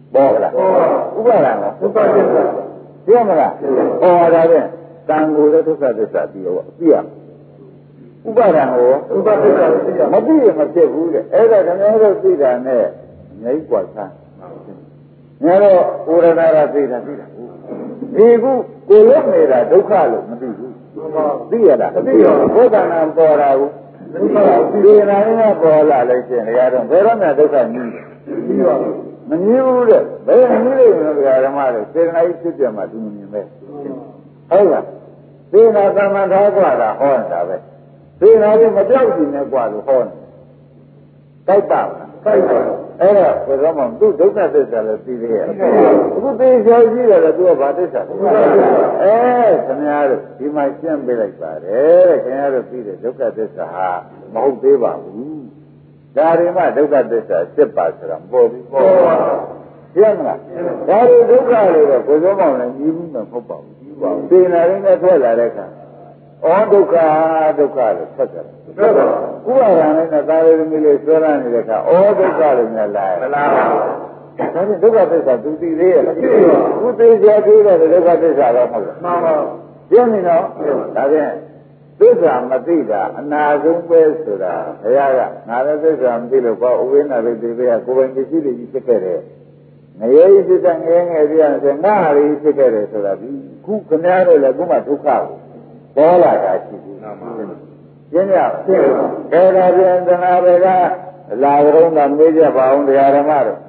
ပေါ်လားဥပါဒံလားဥပါဒသစ္စာသိရမလားဟောတာဖြင့်တန်ကိုလည်းဒုက္ခသစ္စာပြီးတော့သိရဥပါဒံကိုဥပါဒသစ္စာသိရမသိရင်မဖြစ်ဘူးတဲ့အဲ့ဒါခင်ဗျားတို့သိတာနဲ့ငြိမ့်กว่าဆန်းငါတော့ဥရဏရသိတာဒီခုကိုလွတ်နေတာဒုက္ခလို့မသိဘူးသိရလားမသိရောဘုဒ္ဓနာပေါ်တာကိုဒီနာရင်းကပေါ်လာလို့ရှိရင်တရားတော့ဘယ်တော့မှဒုက္ခမြည်ပြီးပါမမြင်ဘူးတဲ့ဘယ်မြင်လို့လဲဓမ္မတွေစေတနာကြီးဖြစ်ပြမှာသူမမြင်ပဲဟုတ်လားစေနာသမ္မာထားกว่าတာဟောနေတာပဲစေနာကြီးမပြောက်ကြည့်နဲ့กว่าလို့ဟောနေတိုက်ပါလားတိုက်ပါအဲ့ဒါဘယ်တော့မှသူ့ဒုက္ခသစ္စာလည်းသိသေးရဲ့အခုသိချောရှိတယ်သူကဘာသစ္စာလဲခင်ဗျားတို့ဒီမှာရှင်းပေးလိုက်ပါတယ်ခင်ဗျားတို့သိတဲ့ဒုက္ခသစ္စာဟာမဟုတ်သေးပါဘူးဒါရီမှဒုက္ခသစ္စာ7ပါးဆိုတာပေါ်ပြီပေါ်ပါရှင်းမလားဒါရီဒုက္ခလို့တော့ဘယ်တော့မှလည်းညီဘူးမဟုတ်ပါဘူးသိနာရင်းနဲ့ထွက်လာတဲ့အခါဩဒုက္ခဒုက္ခလို့ဆက်တယ်ဥပါဒံနဲ့သာဝေသမီးလေးဆွဲရနေတဲ့အခါဩဒုက္ခလို့များလာမလားဒါဖြင့်ဒုက္ခသစ္စာသူသိသေးရဲ့လားသူသိကြသေးတယ်ဒုက္ခသစ္စာတော့မဟုတ်ဘူးမှန်ပါရှင်းပြီနော်ဒါဖြင့်သစ္စာမသိတာအနာဆုံးပဲဆိုတာဘုရားကငါလည်းသစ္စာမသိလို့ပေါ့ဥပိ္ပနာလေးသိပေးရကိုယ်ပိုင်ပစ္စည်းတွေကြီးဖြစ်ခဲ့တယ်ငရေဖြစ်တဲ့ငယ်ငယ်ပြရဆိုငါဟာလေးဖြစ်ခဲ့တယ်ဆိုတာဒီခုခင်ဗျားတို့လည်းခုမှဒုက္ခကိုပေါ်လာတာရှိဘူးရှင်းကြပါရှင်းပါဒါပြန်တဏှာတွေကလာကြုံတာမေးကြပါအောင်တရားဓမ္မတို့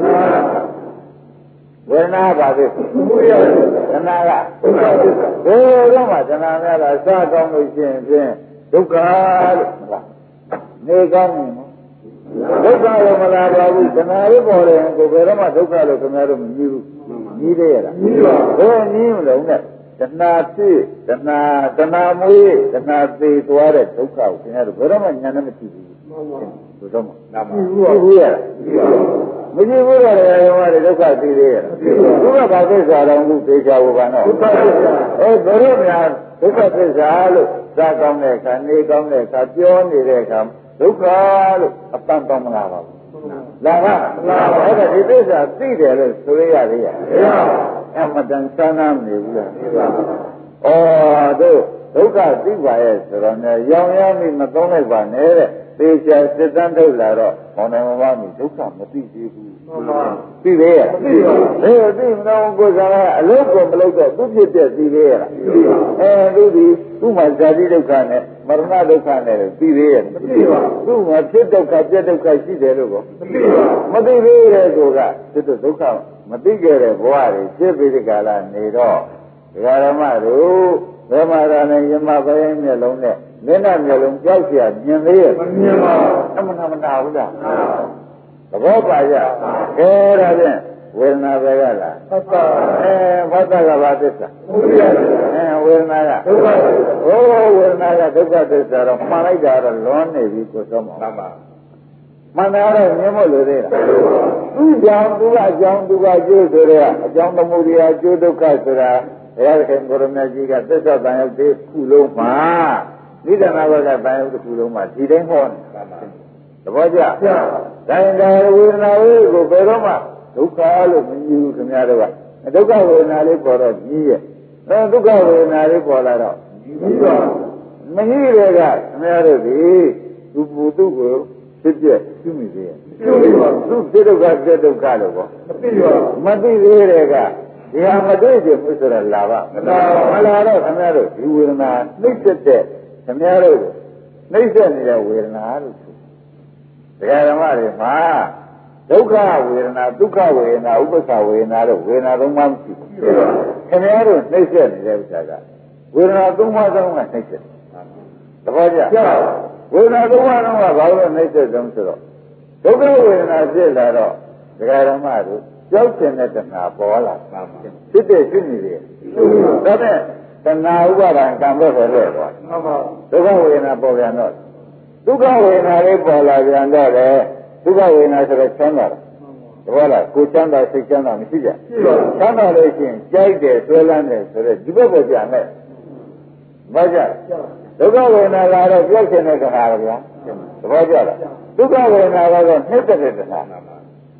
ဝေဒနာပါသေးတဏှာကဘယ်တော့မှတဏှာများလာစားကောင်းလို့ရှိရင်ဖြင့်ဒုက္ခလို့မလားနေကောင်းနေဒုက္ခလို့မလားပါဘူးတဏှာလေးပေါ်တယ်ကိုဘယ်တော့မှဒုက္ခလို့ခင်ဗျားတို့မမြည်ဘူးမြည်သေးရလားမြည်ပါဘယ်မြည်မလို့နဲ့တဏှာဖြစ်တဏှာမွေးတဏှာသေးသွားတဲ့ဒုက္ခကိုခင်ဗျားတို့ဘယ်တော့မှညာနဲ့မကြည့်ဘူးဘုတော့မှနာမဘူးရမကြည့်ဘူးတော့ရောမတွေဒုက္ခသိသေးရဲ့သူကဘာသစ္စာတော်မှုသိချာဖို့ကတော့ဒုက္ခသစ္စာဘယ်လိုများဒုက္ခသစ္စာလို့စားကောင်းတဲ့အခါနေကောင်းတဲ့အခါပြောနေတဲ့အခါဒုက္ခလို့အပန်းပေါင်းမလာပါဘူးလာပါအဲ့ဒါဒီသစ္စာသိတယ်လို့ဆိုရရသေးရဲ့အမတန်စမ်းနာမနေဘူးလားတို့ဒုက္ခသိပါရဲ့ဆိုတော့ねရောင်ရမိမသုံးလိုက်ပါနဲ့တဲ့သေချာစစ်တမ်းထုတ်လာတော့ဘောင်းနေမမမိဒုက္ခမသိသေးဘူးသိသေးရဲ့သိမလို့ကိုယ်ကအလုံးကိုမလုပ်တော့သူဖြစ်ပြသိသေးရဲ့သူဒီသူ့မှာဇာတိဒုက္ခနဲ့မရဏဒုက္ခနဲ့သိသေးရဲ့မသိပါဘူးသူ့မှာဖြစ်ဒုက္ခပြက်ဒုက္ခရှိတယ်လို့ကောမသိသေးတဲ့ကိုကဖြစ်ဒုက္ခမသိခဲ့တဲ့ဘဝတွေဖြစ်ပြီးဒီကလာနေတော့ဒကာဓမ္မတို့ဘယ်မှာလဲယမဘယင်းမျက်လုံးနဲ့မျက်နှာမျက်လုံးကြောက်เสียမြင်သေးရဲ့မမြင်ပါဘူးအမှန်မနာဘူးလားသဘောပါရကဲဒါဖြင့်ဝေဒနာပဲကလားသစ္စာဘာသာကဘာသစ္စာဝေဒနာကဒုက္ခဝေဒနာကဒုက္ခသစ္စာတော့မှန်လိုက်တာတော့လွန်နေပြီကိုယ်ဆုံးမှာမှန်တာတော့မြင်ဖို့လိုသေးလားသူ့ကြောင့်သူကအကြောင်းသူကကျိုးဆိုတော့အကြောင်းသမုဒိယကျိုးဒုက္ခဆိုတာဘုရားခင်ကိုရမကြီးကသစ္စာတန်ရုပ်တစ်ခုလုံးမှာနိဒာနဘကတန်ရုပ်တစ်ခုလုံးမှာဒီတိုင်းဟောနေတာသဘောကျတိုင်းတိုင်းဝေဒနာလေးကိုဘယ်တော့မှဒုက္ခလို့မမြင်ဘူးခင်ဗျားတို့ကဒုက္ခဝေဒနာလေးပေါ်တော့ကြီးရဲ့ဒုက္ခဝေဒနာလေးပေါ်လာတော့ကြီးတော့မကြီးတွေကခင်ဗျားတို့ဒီသူ့ကိုဖြစ်ပြရှိမိသေးရဲ့ရှိပါဘူးသူဖြစ်ဒုက္ခဖြစ်ဒုက္ခလို့ပေါ့မသိသေးတဲ့ကဒီဟာမတွေ့ကြဘူးဆိုတော့လာပါမလာတော့ခင်ဗျားတို့ဒီဝေဒနာနှိမ့်သက်တဲ့ခင်ဗျားတို့နှိမ့်သက်နေတဲ့ဝေဒနာလို့ဆိုတရားဓမ္မတွေမှာဒုက္ခဝေဒနာဒုက္ခဝေဒနာဥပ္ပခဝေဒနာတို့ဝေဒနာသုံးပါးမရှိဘူးခင်ဗျားတို့နှိမ့်သက်နေတဲ့ဥစ္စာကဝေဒနာသုံးပါးလုံးကနှိမ့်သက်သဘောကျဝေဒနာသုံးပါးလုံးကဘာလို့နှိမ့်သက်တုံးဆိုတော့ဒုက္ခဝေဒနာဖြစ်လာတော့တရားဓမ္မတို့ကြောက်ကျင်တဲ့တဏှာပေါ်လာဖြစ်တဲ့ရှိနေတယ်ဒါနဲ့တဏှာဥပါဒံကံပဲပဲလဲသွားဒုက္ခဝေဒနာပေါ်ပြန်တော့ဒုက္ခဝေဒနာလေးပေါ်လာပြန်တော့လေဒုက္ခဝေဒနာဆိုတော့ချမ်းသာတယ်တပည့်လားကိုချမ်းသာစိတ်ချမ်းသာမရှိကြချမ်းသာလို့ရှိရင်ကြိုက်တယ်ဆွဲလန်းတယ်ဆိုတော့ဒီဘက်ပေါ်ပြန်မဲ့မကြဒုက္ခဝေဒနာကတော့ကြောက်ကျင်တဲ့တဏှာပဲဗျာသဘောကျလားဒုက္ခဝေဒနာကတော့နှိမ့်တဲ့တဏှာဒ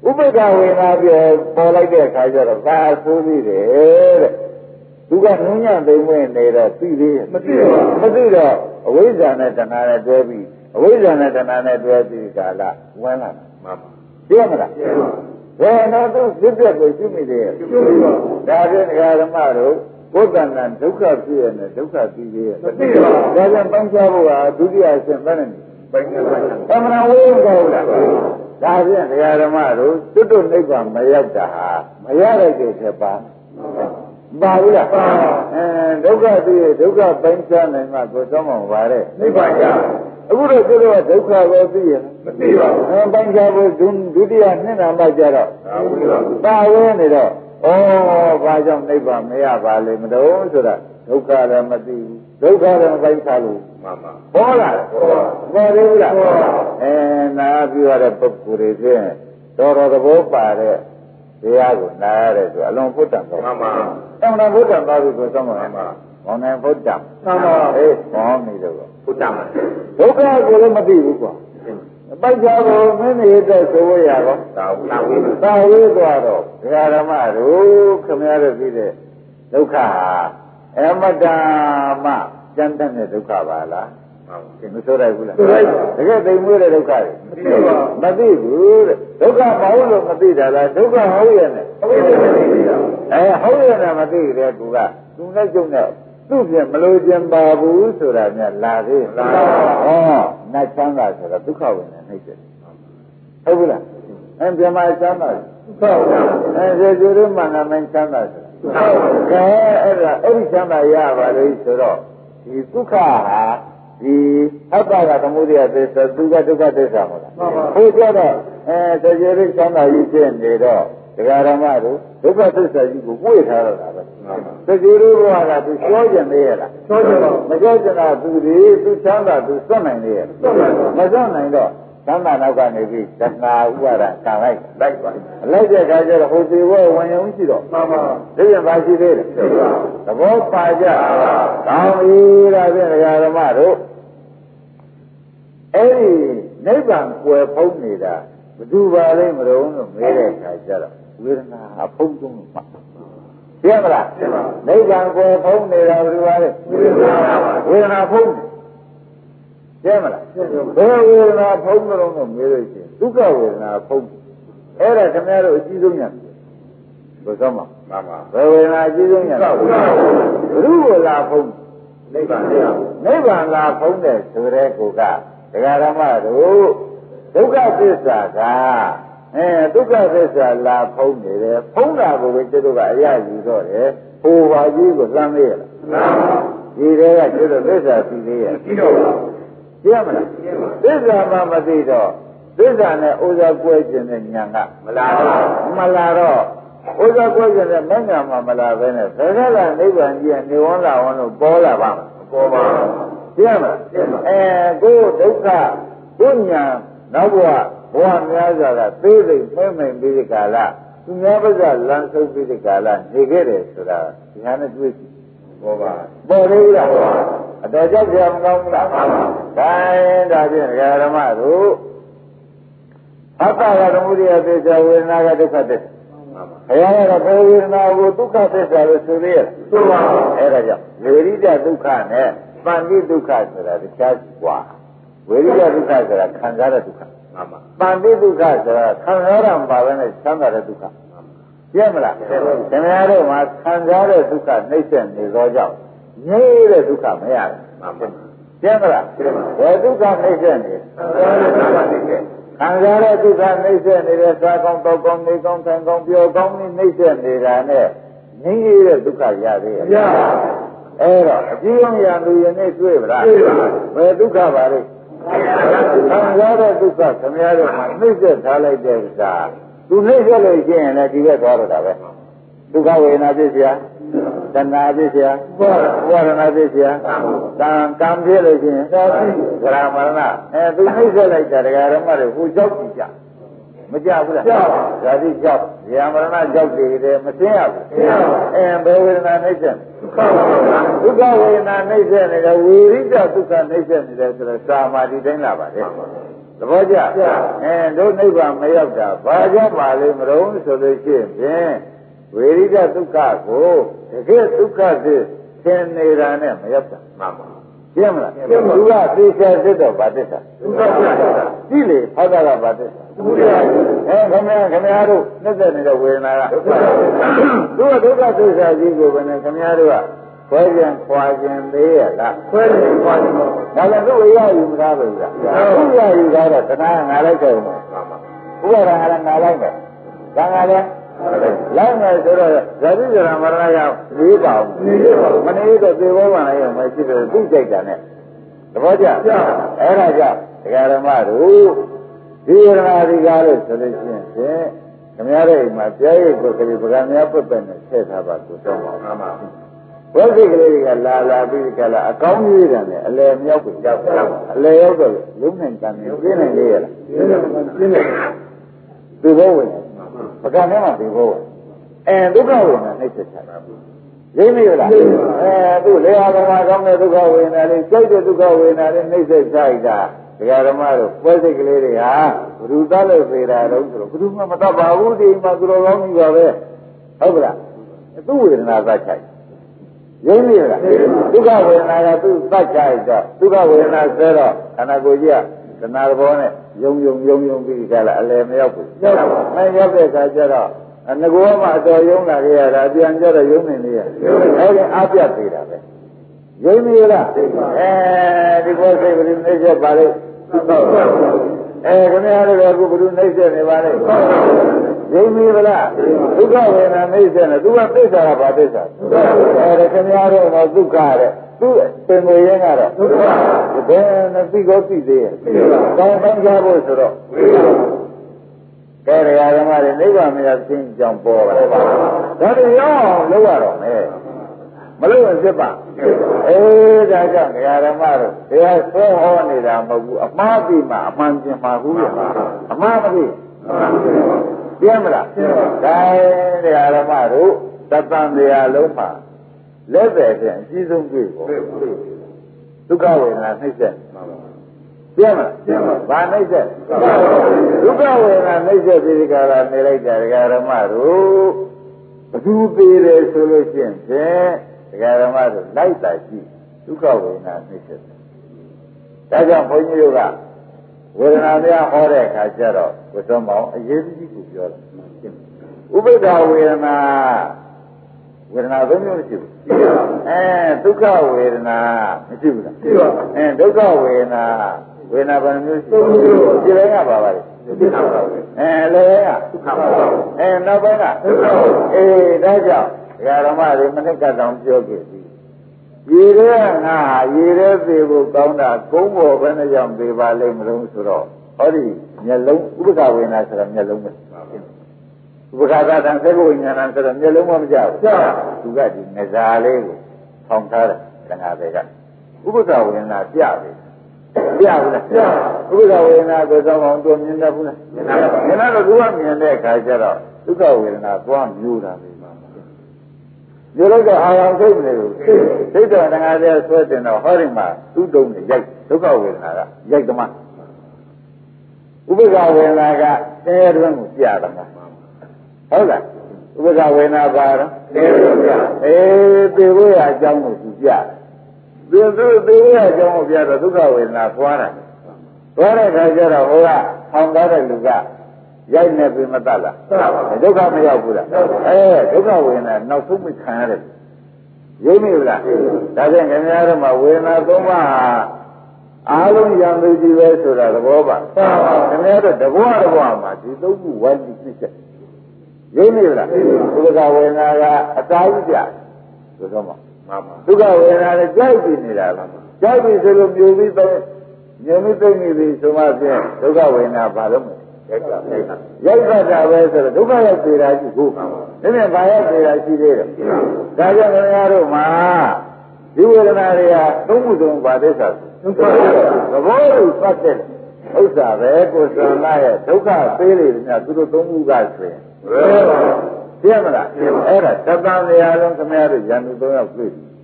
ဥပ္ပဒါဝေနာပြောပေါ်လိုက်တဲ့အခါကျတော့ဒါအဆိုးသေးတယ်တဲ့သူကနုညံ့သိမ့်ဝင်နေတော့သိသေးရဲ့မသိတော့အဝိဇ္ဇာနဲ့တဏှာနဲ့တွဲပြီးအဝိဇ္ဇာနဲ့တဏှာနဲ့တွဲပြီးကာလဝင်လာမှာမှန်ပါသိရမလားသိပါဘူးဘယ်တော့သူပြည့်ပြည့်ကိုရှိမိသေးရဲ့ရှိပါဘူးဒါဖြင့်ဒကာဓမ္မတို့ဘုဒ္ဓနာဒုက္ခဖြစ်ရတဲ့ဒုက္ခသိသေးရဲ့မသိပါဘူးဒါကြောင့်ပိုင်းခြားဖို့ဟာဒုတိယအဆင့်ပဲနဲ့ပိုင်းခြားပါသမဏဝိသုဟုတ်လားဒါဖြင့်ဒကာဓမ္မတို့တွတ်တွတ်နိဗ္ဗာန်မရောက်တာဟာမရတဲ့ကိစ္စပါပါဘူးလားဒုက္ခသိရဒုက္ခပိုင်းခြားနိုင်မှကိုယ်ဆုံးမှာပါတဲ့နိဗ္ဗာန်ရအခုတော့သူတို့ကဒုက္ခကိုသိရမသိပါဘူးပိုင်းခြားဖို့ဒုတိယနှစ်နာမှကြတော့ပါဝဲနေတော့ဩဘာကြောင့်နိဗ္ဗာန်မရပါလိမ့်မလို့ဆိုတာဒုက္ခလည်းမသိဘူးဒုက္ခလည်းမပိုင်းခြားလို့မှန်ပါပေါ်လာတယ်ပေါ်သေးဘူးလားနာပြီးရတဲ့ပုဂ္ဂိုလ်တွေဖြင့်တော်တော်သဘောပါတဲ့တရားကိုနားရတယ်ဆိုအလွန်ဘုဒ္ဓံတော့မှန်ပါတောင်းတဘုဒ္ဓံပါလို့ဆိုတော့မှန်ပါဘောင်းနေဘုဒ္ဓံမှန်ပါအေးဘောင်းနေတော့ဘုဒ္ဓံဒုက္ခကိုလည်းမသိဘူးကွာပိုက်ကြတော့မင်းနေတဲ့ဆိုရတော့သာဝေးသွားတော့ဒကာဓမ္မတို့ခမရတဲ့ပြီးတဲ့ဒုက္ခဟာအမတ္တမကျန်တဲ့ဒုက္ခပါလားမဆိုရဘူးလားတကယ်သိမ်မွေးတဲ့ဒုက္ခတွေမသိဘူးတဲ့ဒုက္ခမဟုတ်လို့မသိတာလားဒုက္ခဟုတ်ရဲ့နဲ့ဟုတ်ရဲ့နဲ့မသိတဲ့ကူကသူနဲ့ကျုံနဲ့သူ့ပြင်မလို့ခြင်းပါဘူးဆိုတာများလာသေးလားဟောနတ်ချမ်းသာဆိုတာဒုက္ခဝင်နေနှိမ့်တယ်ဟုတ်ဘူးလားပြမချမ်းသာဒုက္ခဝင်ကျေကျေရမှန်မှန်ချမ်းသာဆိုတာကဲအဲ့ဒီချမ်းသာရပါလို့ဆိုတော့ဒီဒုက္ခဟာဒီအတ္တကသမုဒယသစ္စာသူကဒုက္ခသစ္စာမဟုတ်လားဟိုကြတော့ကျေကျေရချမ်းသာကြီးဖြစ်နေတော့ဒကာရမတို့ဒုက္ခသစ္စာကြီးကိုဝေ့ထားတော့တာပဲတကယ်လို့ကသူပြောကြနေရလားပြောကြပါမပြောကြတာသူဒီသူချမ်းသာသူစွန့်နိုင်နေရမစွန့်နိုင်တော့သံဃာနောက်ကနေပြီးသနာဥပါဒကံလိုက်ပါလိုက်တဲ့အခါကျတော့ဟိုဒီဘဝဝင်ရုံရှိတော့မှန်ပါဒီရင်ပါရှိသေးတယ်သဘောပါကြကောင်းပြီဒါဖြင့်ဒကာဓမ္မတို့အဲ့ဒီနိဗ္ဗာန်ကွယ်ဖုံးနေတာဘယ်သူပါလဲမလို့လို့မေးတဲ့အခါကျတော့ဝေဒနာအဖုံးဆုံးလို့မှတ်သိရမလားနိဗ္ဗာန်ကိုဖုံးနေတာဘယ်လိုပါလဲဝေဒနာဖုံးသိရမလားဘယ်ဝေဒနာဖုံးလို့တော့မေးလို့ရှိရင်ဒုက္ခဝေဒနာဖုံးအဲ့ဒါခင်ဗျားတို့အကြီးဆုံးညာဘယ်ဆုံးမှာမှန်ပါဘယ်ဝေဒနာအကြီးဆုံးညာဘုရုလာဖုံးနိဗ္ဗာန်လာဖုံးတဲ့ဆိုတဲ့ကိုကဒကာရမတို့ဒုက္ခသစ္စာကဒုက္ခသစ္စာလာဖုံးနေတယ်ဖုံးတာကိုပဲကျတို့ကအရယူတော့တယ်ဟိုပါကြီးကိုသမ်းသေးရလားမှန်ပါဒီတွေကကျတို့သစ္စာသိသေးရဲ့သိတော့ပါသိရမလားသစ္စာမှမသိတော့သစ္စာနဲ့ဥစ္စာကွဲခြင်းနဲ့ဉာဏ်ကမလာတော့ဥစ္စာကွဲခြင်းနဲ့မဉာဏ်မှမလာဘဲနဲ့ဘယ်ကနိဗ္ဗာန်ကြီးကနေဝန်းလာဝန်းလို့ပေါ်လာပါ့မလားပေါ်ပါသိရမလားကိုဒုက္ခကိုဉာဏ်နောက်ဘဝများစွာကသေးစိတ်မှိမ့်ပြီးဒီကာလသူများပါးစလမ်းဆုပ်ပြီးဒီကာလနေခဲ့တယ်ဆိုတာဒီဟာနဲ့တွေ့ကြည့်ပေါ်ပါပေါ်သေးလားအတော်ကြောက်ကြမကောင်းဘူးလားဒါဖြင့်ဓမ္မတို့အတ္တကသမုဒယသစ္စာဝေဒနာကဒုက္ခသစ္စာဘုရားကတော့ဝေဒနာကိုဒုက္ခသစ္စာလို့ဆိုသေးရဲ့ဆိုပါအဲ့ဒါကြောင့်ဝေရိဒဒုက္ခနဲ့ပန္တိဒုက္ခဆိုတာတခြားกว่าဝေရိဒဒုက္ခဆိုတာခံစားတဲ့ဒုက္ခပန္တိဒုက္ခဆိုတာခံစားရမှာပဲနဲ့ချမ်းသာတဲ့ဒုက္ခပြည့်မလားခင်ဗျားတို့မှာခံစားတဲ့ဒုက္ခနှိမ့်ဆက်နေသောကြောင့်ငြိမ်းတဲ့ဒုက္ခမရဘူးပြည့်မလားဘယ်ဒုက္ခနှိမ့်ဆက်နေခံစားတဲ့ဒုက္ခနှိမ့်ဆက်နေတဲ့သာကောင်းတောက်ကောင်းနေကောင်းထိုင်ကောင်းပြောကောင်းနှိမ့်ဆက်နေတာနဲ့ငြိမ်းတဲ့ဒုက္ခရသေးရဲ့အဲ့တော့အကြည့်အောင်ရလူရင်းနဲ့တွေ့ပါလားဘယ်ဒုက္ခပါလဲခံစားတဲ့ဒုက္ခခင်ဗျားတို့မှာနှိမ့်ဆက်ထားလိုက်တဲ့ဥစ္စာသူနှိမ့်ဆက်လို့ရှိရင်လည်းဒီဘက်သွားတော့တာပဲဒုက္ခဝေဒနာဖြစ်เสียတဏှာဖြစ်เสียဝါရဏဖြစ်เสียကံဖြစ်လို့ရှိရင်ဂရမရဏသူနှိမ့်ဆက်လိုက်တာဒကာရမတွေဟိုကြောက်ကြည့်မကြဘူးလားဇာတိကြောက်ဇာမရဏကြောက်တယ်မသိရဘူးဘယ်ဝေဒနာနှိမ့်ဆက်ဒုက္ခဝေဒနာနှိမ့်ဆက်နေတယ်ဝေရိဒဒုက္ခနှိမ့်ဆက်နေတယ်ဆိုတော့သာမာတိတိုင်းလာပါလေသဘောကျတို့နိဗ္ဗာန်မရောက်တာဘာကြောင့်ပါလဲမလို့ဆိုလို့ရှိရင်ဝေရိကဒုက္ခကိုတကယ်ဒုက္ခသိသင်နေတာနဲ့မရောက်တာမှန်ပါရှင်းမလားသူကသိချာစစ်တော့ဗာသစ္စာဒုက္ခသစ္စာကြည့်လေဟောတာကဗာသစ္စာသူရခင်ဗျားတို့နှစ်သက်နေတဲ့ဝေဒနာကသူကဒုက္ခသစ္စာကြီးကိုပဲနဲ့ခင်ဗျားတို့ကခွဲခြင်းခွာခြင်းသေးရလားခွဲခြင်းခွာခြင်းဒါလည်းသူ့ရယူမသားဘူးလားသူ့ရယူတာတော့တဏှာငါလိုက်တယ်မှာဥပါဒံကလည်းငါလိုက်တယ်ဒါငါလည်းလိုက်မယ်ဆိုတော့ဇာတိဇရာမရဏရောက်လေးပါဘူးမနေတော့သေဘောမှလည်းရောမရှိတယ်သူ့ကြိုက်တာနဲ့သဘောကျအဲ့ဒါကြောင့်ဒကာဓမ္မတို့ဒီရဏာဒီကားလို့ဆိုလို့ရှိရင်ခင်ဗျားတို့အိမ်မှာပြည့်ရိပ်ကိုကလေးဗကများပုတ်ပဲနဲ့ဆက်ထားပါကိုတော့ပါမှန်ဝိသိကလေးတွေကလာပြီးကြလားအကောင်းကြီးတယ်နဲ့အလယ်မြောက်ကိုရောက်အလယ်ရောက်တော့လုံးနိုင်တမ်းနေပြင်းနိုင်လေရလားပြင်းတယ်ဒီဘောဝင်ပကံထဲမှာဒီဘောဒုက္ခဝေဒနာနှိမ့်ဆက်ချတာရင်းမိလားသူ့လေဟာဘဝကောင်းတဲ့ဒုက္ခဝေဒနာလေးစိတ်တဲ့ဒုက္ခဝေဒနာလေးနှိမ့်ဆက်ချလိုက်တာဒကာဓမ္မတို့ပွဲစိတ်ကလေးတွေဟာဘုရုသလို့ပေတာတော့ဆိုတော့ဘုရုမှမတတ်ပါဘူးဒီမှာသူတော်ကောင်းကြီးပါပဲဟုတ်ကလားသူ့ဝေဒနာသတ်ချိုက်ရင်းမိလားဒုက္ခဝေဒနာကသူ့သတ်ချိုက်တော့ဒုက္ခဝေဒနာဆဲတော့ခန္ဓာကိုယ်ကြီးကသနာဘောနဲ့ယုံပြီးကြလားအလယ်မရောက်ဘူးမရောက်တဲ့အခါကျတော့ငကောမှအတော်ယုံလာခဲ့ရတာပြန်ကြတော့ယုံနေနေရအဲဒီအပြတ်သေးတာပဲရင်းမိလားဒီဘောစိတ်ဘယ်လိုနေချက်ပါလဲခင်ဗျားတို့ကအခုဘယ်လိုနေချက်နေပါလဲရင်းမိလားဒုက္ခဝေဒနာနေချက်နေသူကသိတာကဘာသိတာခင်ဗျားတို့ကဒုက္ခတဲ့သူ့ပင်ကိုရင်းကတော့ဒုက္ခဘယ်နဲ့သိကောသိသေးရဲ့ကောင်းပိုင်းကြဖို့ဆိုတော့ကဲရဓမ္မတွေနိဗ္ဗာန်မရခြင်းကြောင့်ပေါ်ပါလေဒါတွေရောလောက်ရတော့မယ်မလို့ရင်ဖြစ်ပါဒါကြောင့်ဒကာဓမ္မတို့တရားဆွဲဟောနေတာမဟုတ်ဘူးအမှားပြီးမှအမှန်ကျင်ပါဘူးရအမှားမပြီးပြင်းမလားဒါဒကာဓမ္မတို့သတ္တန်တရားလုံးမှာလက်ပဲတဲ့အကြီးဆုံးတွေ့ပေါ့ဒုက္ခဝေဒနာနှိမ့်ဆက်ပြင်းမလားဘာနှိမ့်ဆက်ဒုက္ခဝေဒနာနှိမ့်ဆက်ဒီကရာနေလိုက်တာဒကာဓမ္မတို့ဘသူသေးတယ်ဆိုလို့ရှိရင်ဒကာဓမ္မတို့လိုက်တာရှိဒုက္ခဝေဒနာနှိမ့်ဆက်ဒါကြောင့်ဘုန်းကြီးတို့ကဝေဒနာများဟောတဲ့အခါကျတော့ဝိသုမောင်အရေးကြီးကိုပြောတယ်ဥပိ္ပဒါဝေဒနာဝေဒနာသုံးမျိုးမရှိဘူးဒုက္ခဝေဒနာမရှိဘူးလားရှိပါဒုက္ခဝေဒနာဘယ်နှမျိုးရှိဒီလည်းကပါပါလေလည်းကဒုက္ခပါနောက်ပိုင်းကဒုက္ခဒါကြောင့်ဓမ္မတွေမနစ်ကတောင်ပြောခဲ့ပြီရေရဲငါရေရဲသေးဖို့ကောင်းတာကုန်းပေါ်ဘယ်နှကြောင့်သေးပါလိမ့်မလို့ဆိုတော့ဟောဒီမျက်လုံးဥပ္ပခဝေဒနာဆိုတာမျက်လုံးပဲဥပ္ပခသတ္တံသေကိုဝိညာဏံဆိုတော့မျက်လုံးမမကြဘူးသူကဒီငစားလေးကိုထောင်ထားတယ်တဏှာတွေကဥပ္ပခဝေဒနာပြပြီပြဘူးလားဥပ္ပခဝေဒနာကိုသောအောင်တို့မြင်တတ်ဘူးလားမြင်တော့သူကမြင်တဲ့အခါကျတော့ဒုက္ခဝေဒနာသွားမျိုးတာပဲမျိုးလိုက်တော့အာရုံသိမနေဘူးသိတော့တဏှာတွေဆွဲတင်တော့ဟောဒီမှာသူ့တုံးနဲ့ရိုက်ဒုက္ခဝေဒနာကရိုက်သမားဥပ္ပခဝေဒနာကတဲတွင်းကိုပြတာမှာဟုတ်လားဥပ္ပခဝေဒနာပါတော့တဲတွင်းပြသေဖို့ရအကြောင်းကိုသူပြတယ်သေဖို့ရအကြောင်းကိုပြတော့ဒုက္ခဝေဒနာသွားတာသွားတဲ့ခါကျတော့ဟိုကထောင်ထားတဲ့လူကရိုက်နေပြီမတတ်လားဒုက္ခမရောက်ဘူးလားဒုက္ခဝေဒနာနောက်ဆုံးမခံရတယ်ရိပ်မိဘူးလားဒါကြောင့်ခင်ဗျားတို့မှာဝေဒနာသုံးပါးအားလုံးရံသူကြီးပဲဆိုတာသဘောပါခင်ဗျားတို့တဘောမှာဒီသုံးခုဝိုင်းပြီးဖြစ်ချက်ရိပ်မိဘူးလားဒုက္ခဝေဒနာကအတားကြီးကြဆိုတော့မှဒုက္ခဝေဒနာနဲ့ကြိုက်ပြီးနေတာလားကြိုက်ပြီးဆိုလို့မျိုးပြီးပဲမြင်ပြီးသိနေပြီဆိုမှဖြင့်ဒုက္ခဝေဒနာဘာလို့မလဲရိုက်တာပဲဆိုတော့ဒုက္ခရောက်သေးတာရှိဖို့ဒါနဲ့ဘာရောက်သေးတာရှိသေးတယ်ဒါကြောင့်ခင်ဗျားတို့မှာဒီဝေဒနာတွေကသုံးခုသုံးပါသစ္စာသဘောကိုသတ်တဲ့ဥစ္စာပဲကိုယ်စံလာရဲ့ဒုက္ခပေးလေများသူတို့သုံးခုကဆိုရင်သိရမလားအဲ့ဒါသတ္တန်တရားလုံးခင်ဗျားတို့ဉာဏ်သူ၃ယောက်တွေ့ပြီ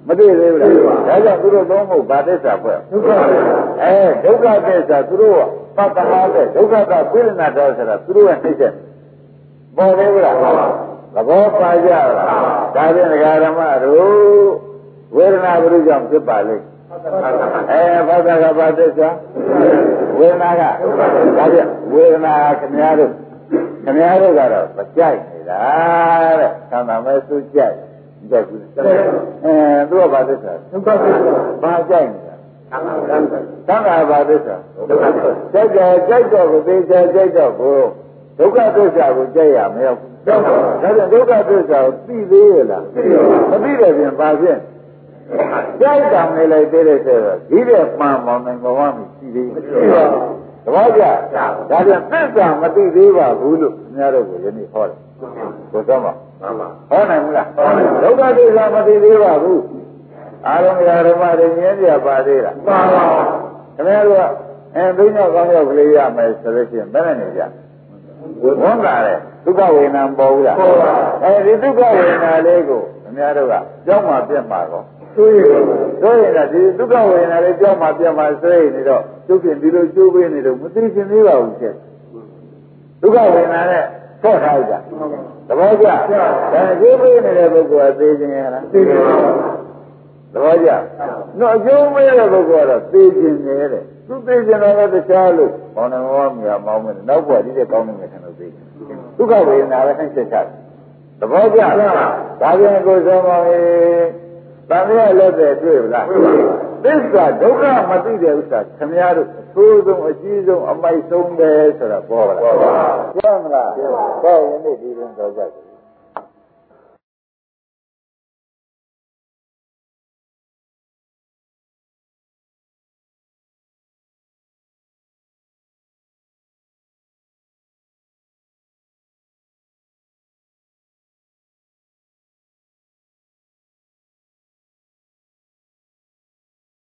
မသိသေးဘူးလားဒါကြောင့်သူတို့သုံးဖို့ဗာသစ္စာဖွဲ့ဒုက္ခဒုက္ခသစ္စာသူတို့ကသတ္တဟာတဲ့ဒုက္ခကပြိဏတော်ဆိုတာသူတို့ကနှိမ့်တဲ့ပေါ်သေးဘူးလားသဘောပါကြလားဒါဖြင့်ဒကာဓမ္မတို့ဝေဒနာဘုရားကြောင့်ဖြစ်ပါလိမ့်ဘာသာကဘာသစ္စာဝေဒနာကဒါဖြင့်ဝေဒနာခင်ဗျားတို့ကတော့မကြိုက်နေတာတဲ့သံသာမဲသူကြိုက်ဘူးသူကဘာသစ္စာဒုက္ခသစ္စာဘာကြိုက်နေတာသံသာဘာသစ္စာကြိုက်တော့ကိုသိကြိုက်တော့ကိုဒုက္ခသစ္စာကိုကြိုက်ရမရောက်ဘူးဒါကြောင့်ဒုက္ခသစ္စာကိုသိသေးရလားမသိတဲ့ပြင်ဘာဖြစ်ကြိုက်တာနေလိုက်သေးတဲ့ဆိုတော့ဒီတဲ့မှန်မောင်းနိုင်ဘဝမရှိသေးဘူးသဘောကျဒါပြန်သစ္စာမသိသေးပါဘူးလို့ခင်ဗျားတို့ကိုယနေ့ဟောတယ်ဘုရားမဟောနိုင်မလားဒုက္ခသစ္စာမသိသေးပါဘူးအာရုံဓမ္မတွေမြင်ကြပါသေးလားမှန်ပါခင်ဗျားတို့ကဘိညာကောင်းရောက်ကလေးရမယ်ဆိုလို့ရှိရင်ဘယ်နဲ့နေကြဝန်တာလေဒုက္ခဝေဒနာပေါ်ဘူးလားဒီဒုက္ခဝေဒနာလေးကိုခင်ဗျားတို့ကကြောက်မှပြတ်မှာကောဆိုရင်ဒီဒုက္ခဝေဒနာလေးကြောက်မှပြတ်မှာဆိုရင်နေတော့ကျုပ်ပြင်ဒီလိုကျိုးပေးနေတော့မသိရှင်သေးပါဘူးချက်ဒုက္ခဝေဒနာနဲ့ဆော့ထားကြသဘောကျဒါကျိုးပေးနေတဲ့ပုဂ္ဂိုလ်ကသိခြင်းရလားသိပါဘူးသဘောကျတော့ကျိုးပေးတဲ့ပုဂ္ဂိုလ်ကတော့သိခြင်းနေတဲ့သူသိခြင်းတော့တခြားလို့ဘောင်းနေမောမြာမောင်းမယ်နောက်ဘဝဒီတဲ့ကောင်းနေမယ်ထင်လို့သိဒုက္ခဝေဒနာပဲနှိမ့်ဆက်ချသဘောကျဒါပြန်ကိုယ်ဆုံးပါလေတန်ရလက်တဲ့တွေ့ဗလားသစ္စာဒုက္ခမသိတဲ့ဥစ္စာခင်ဗျားတို့အဆိုးဆုံးအကြီးဆုံးအမိုက်ဆုံးပဲဆိုတာပေါ်ပါလားပြောမလားပြောရင်ဒီရင်တော့ကြတယ်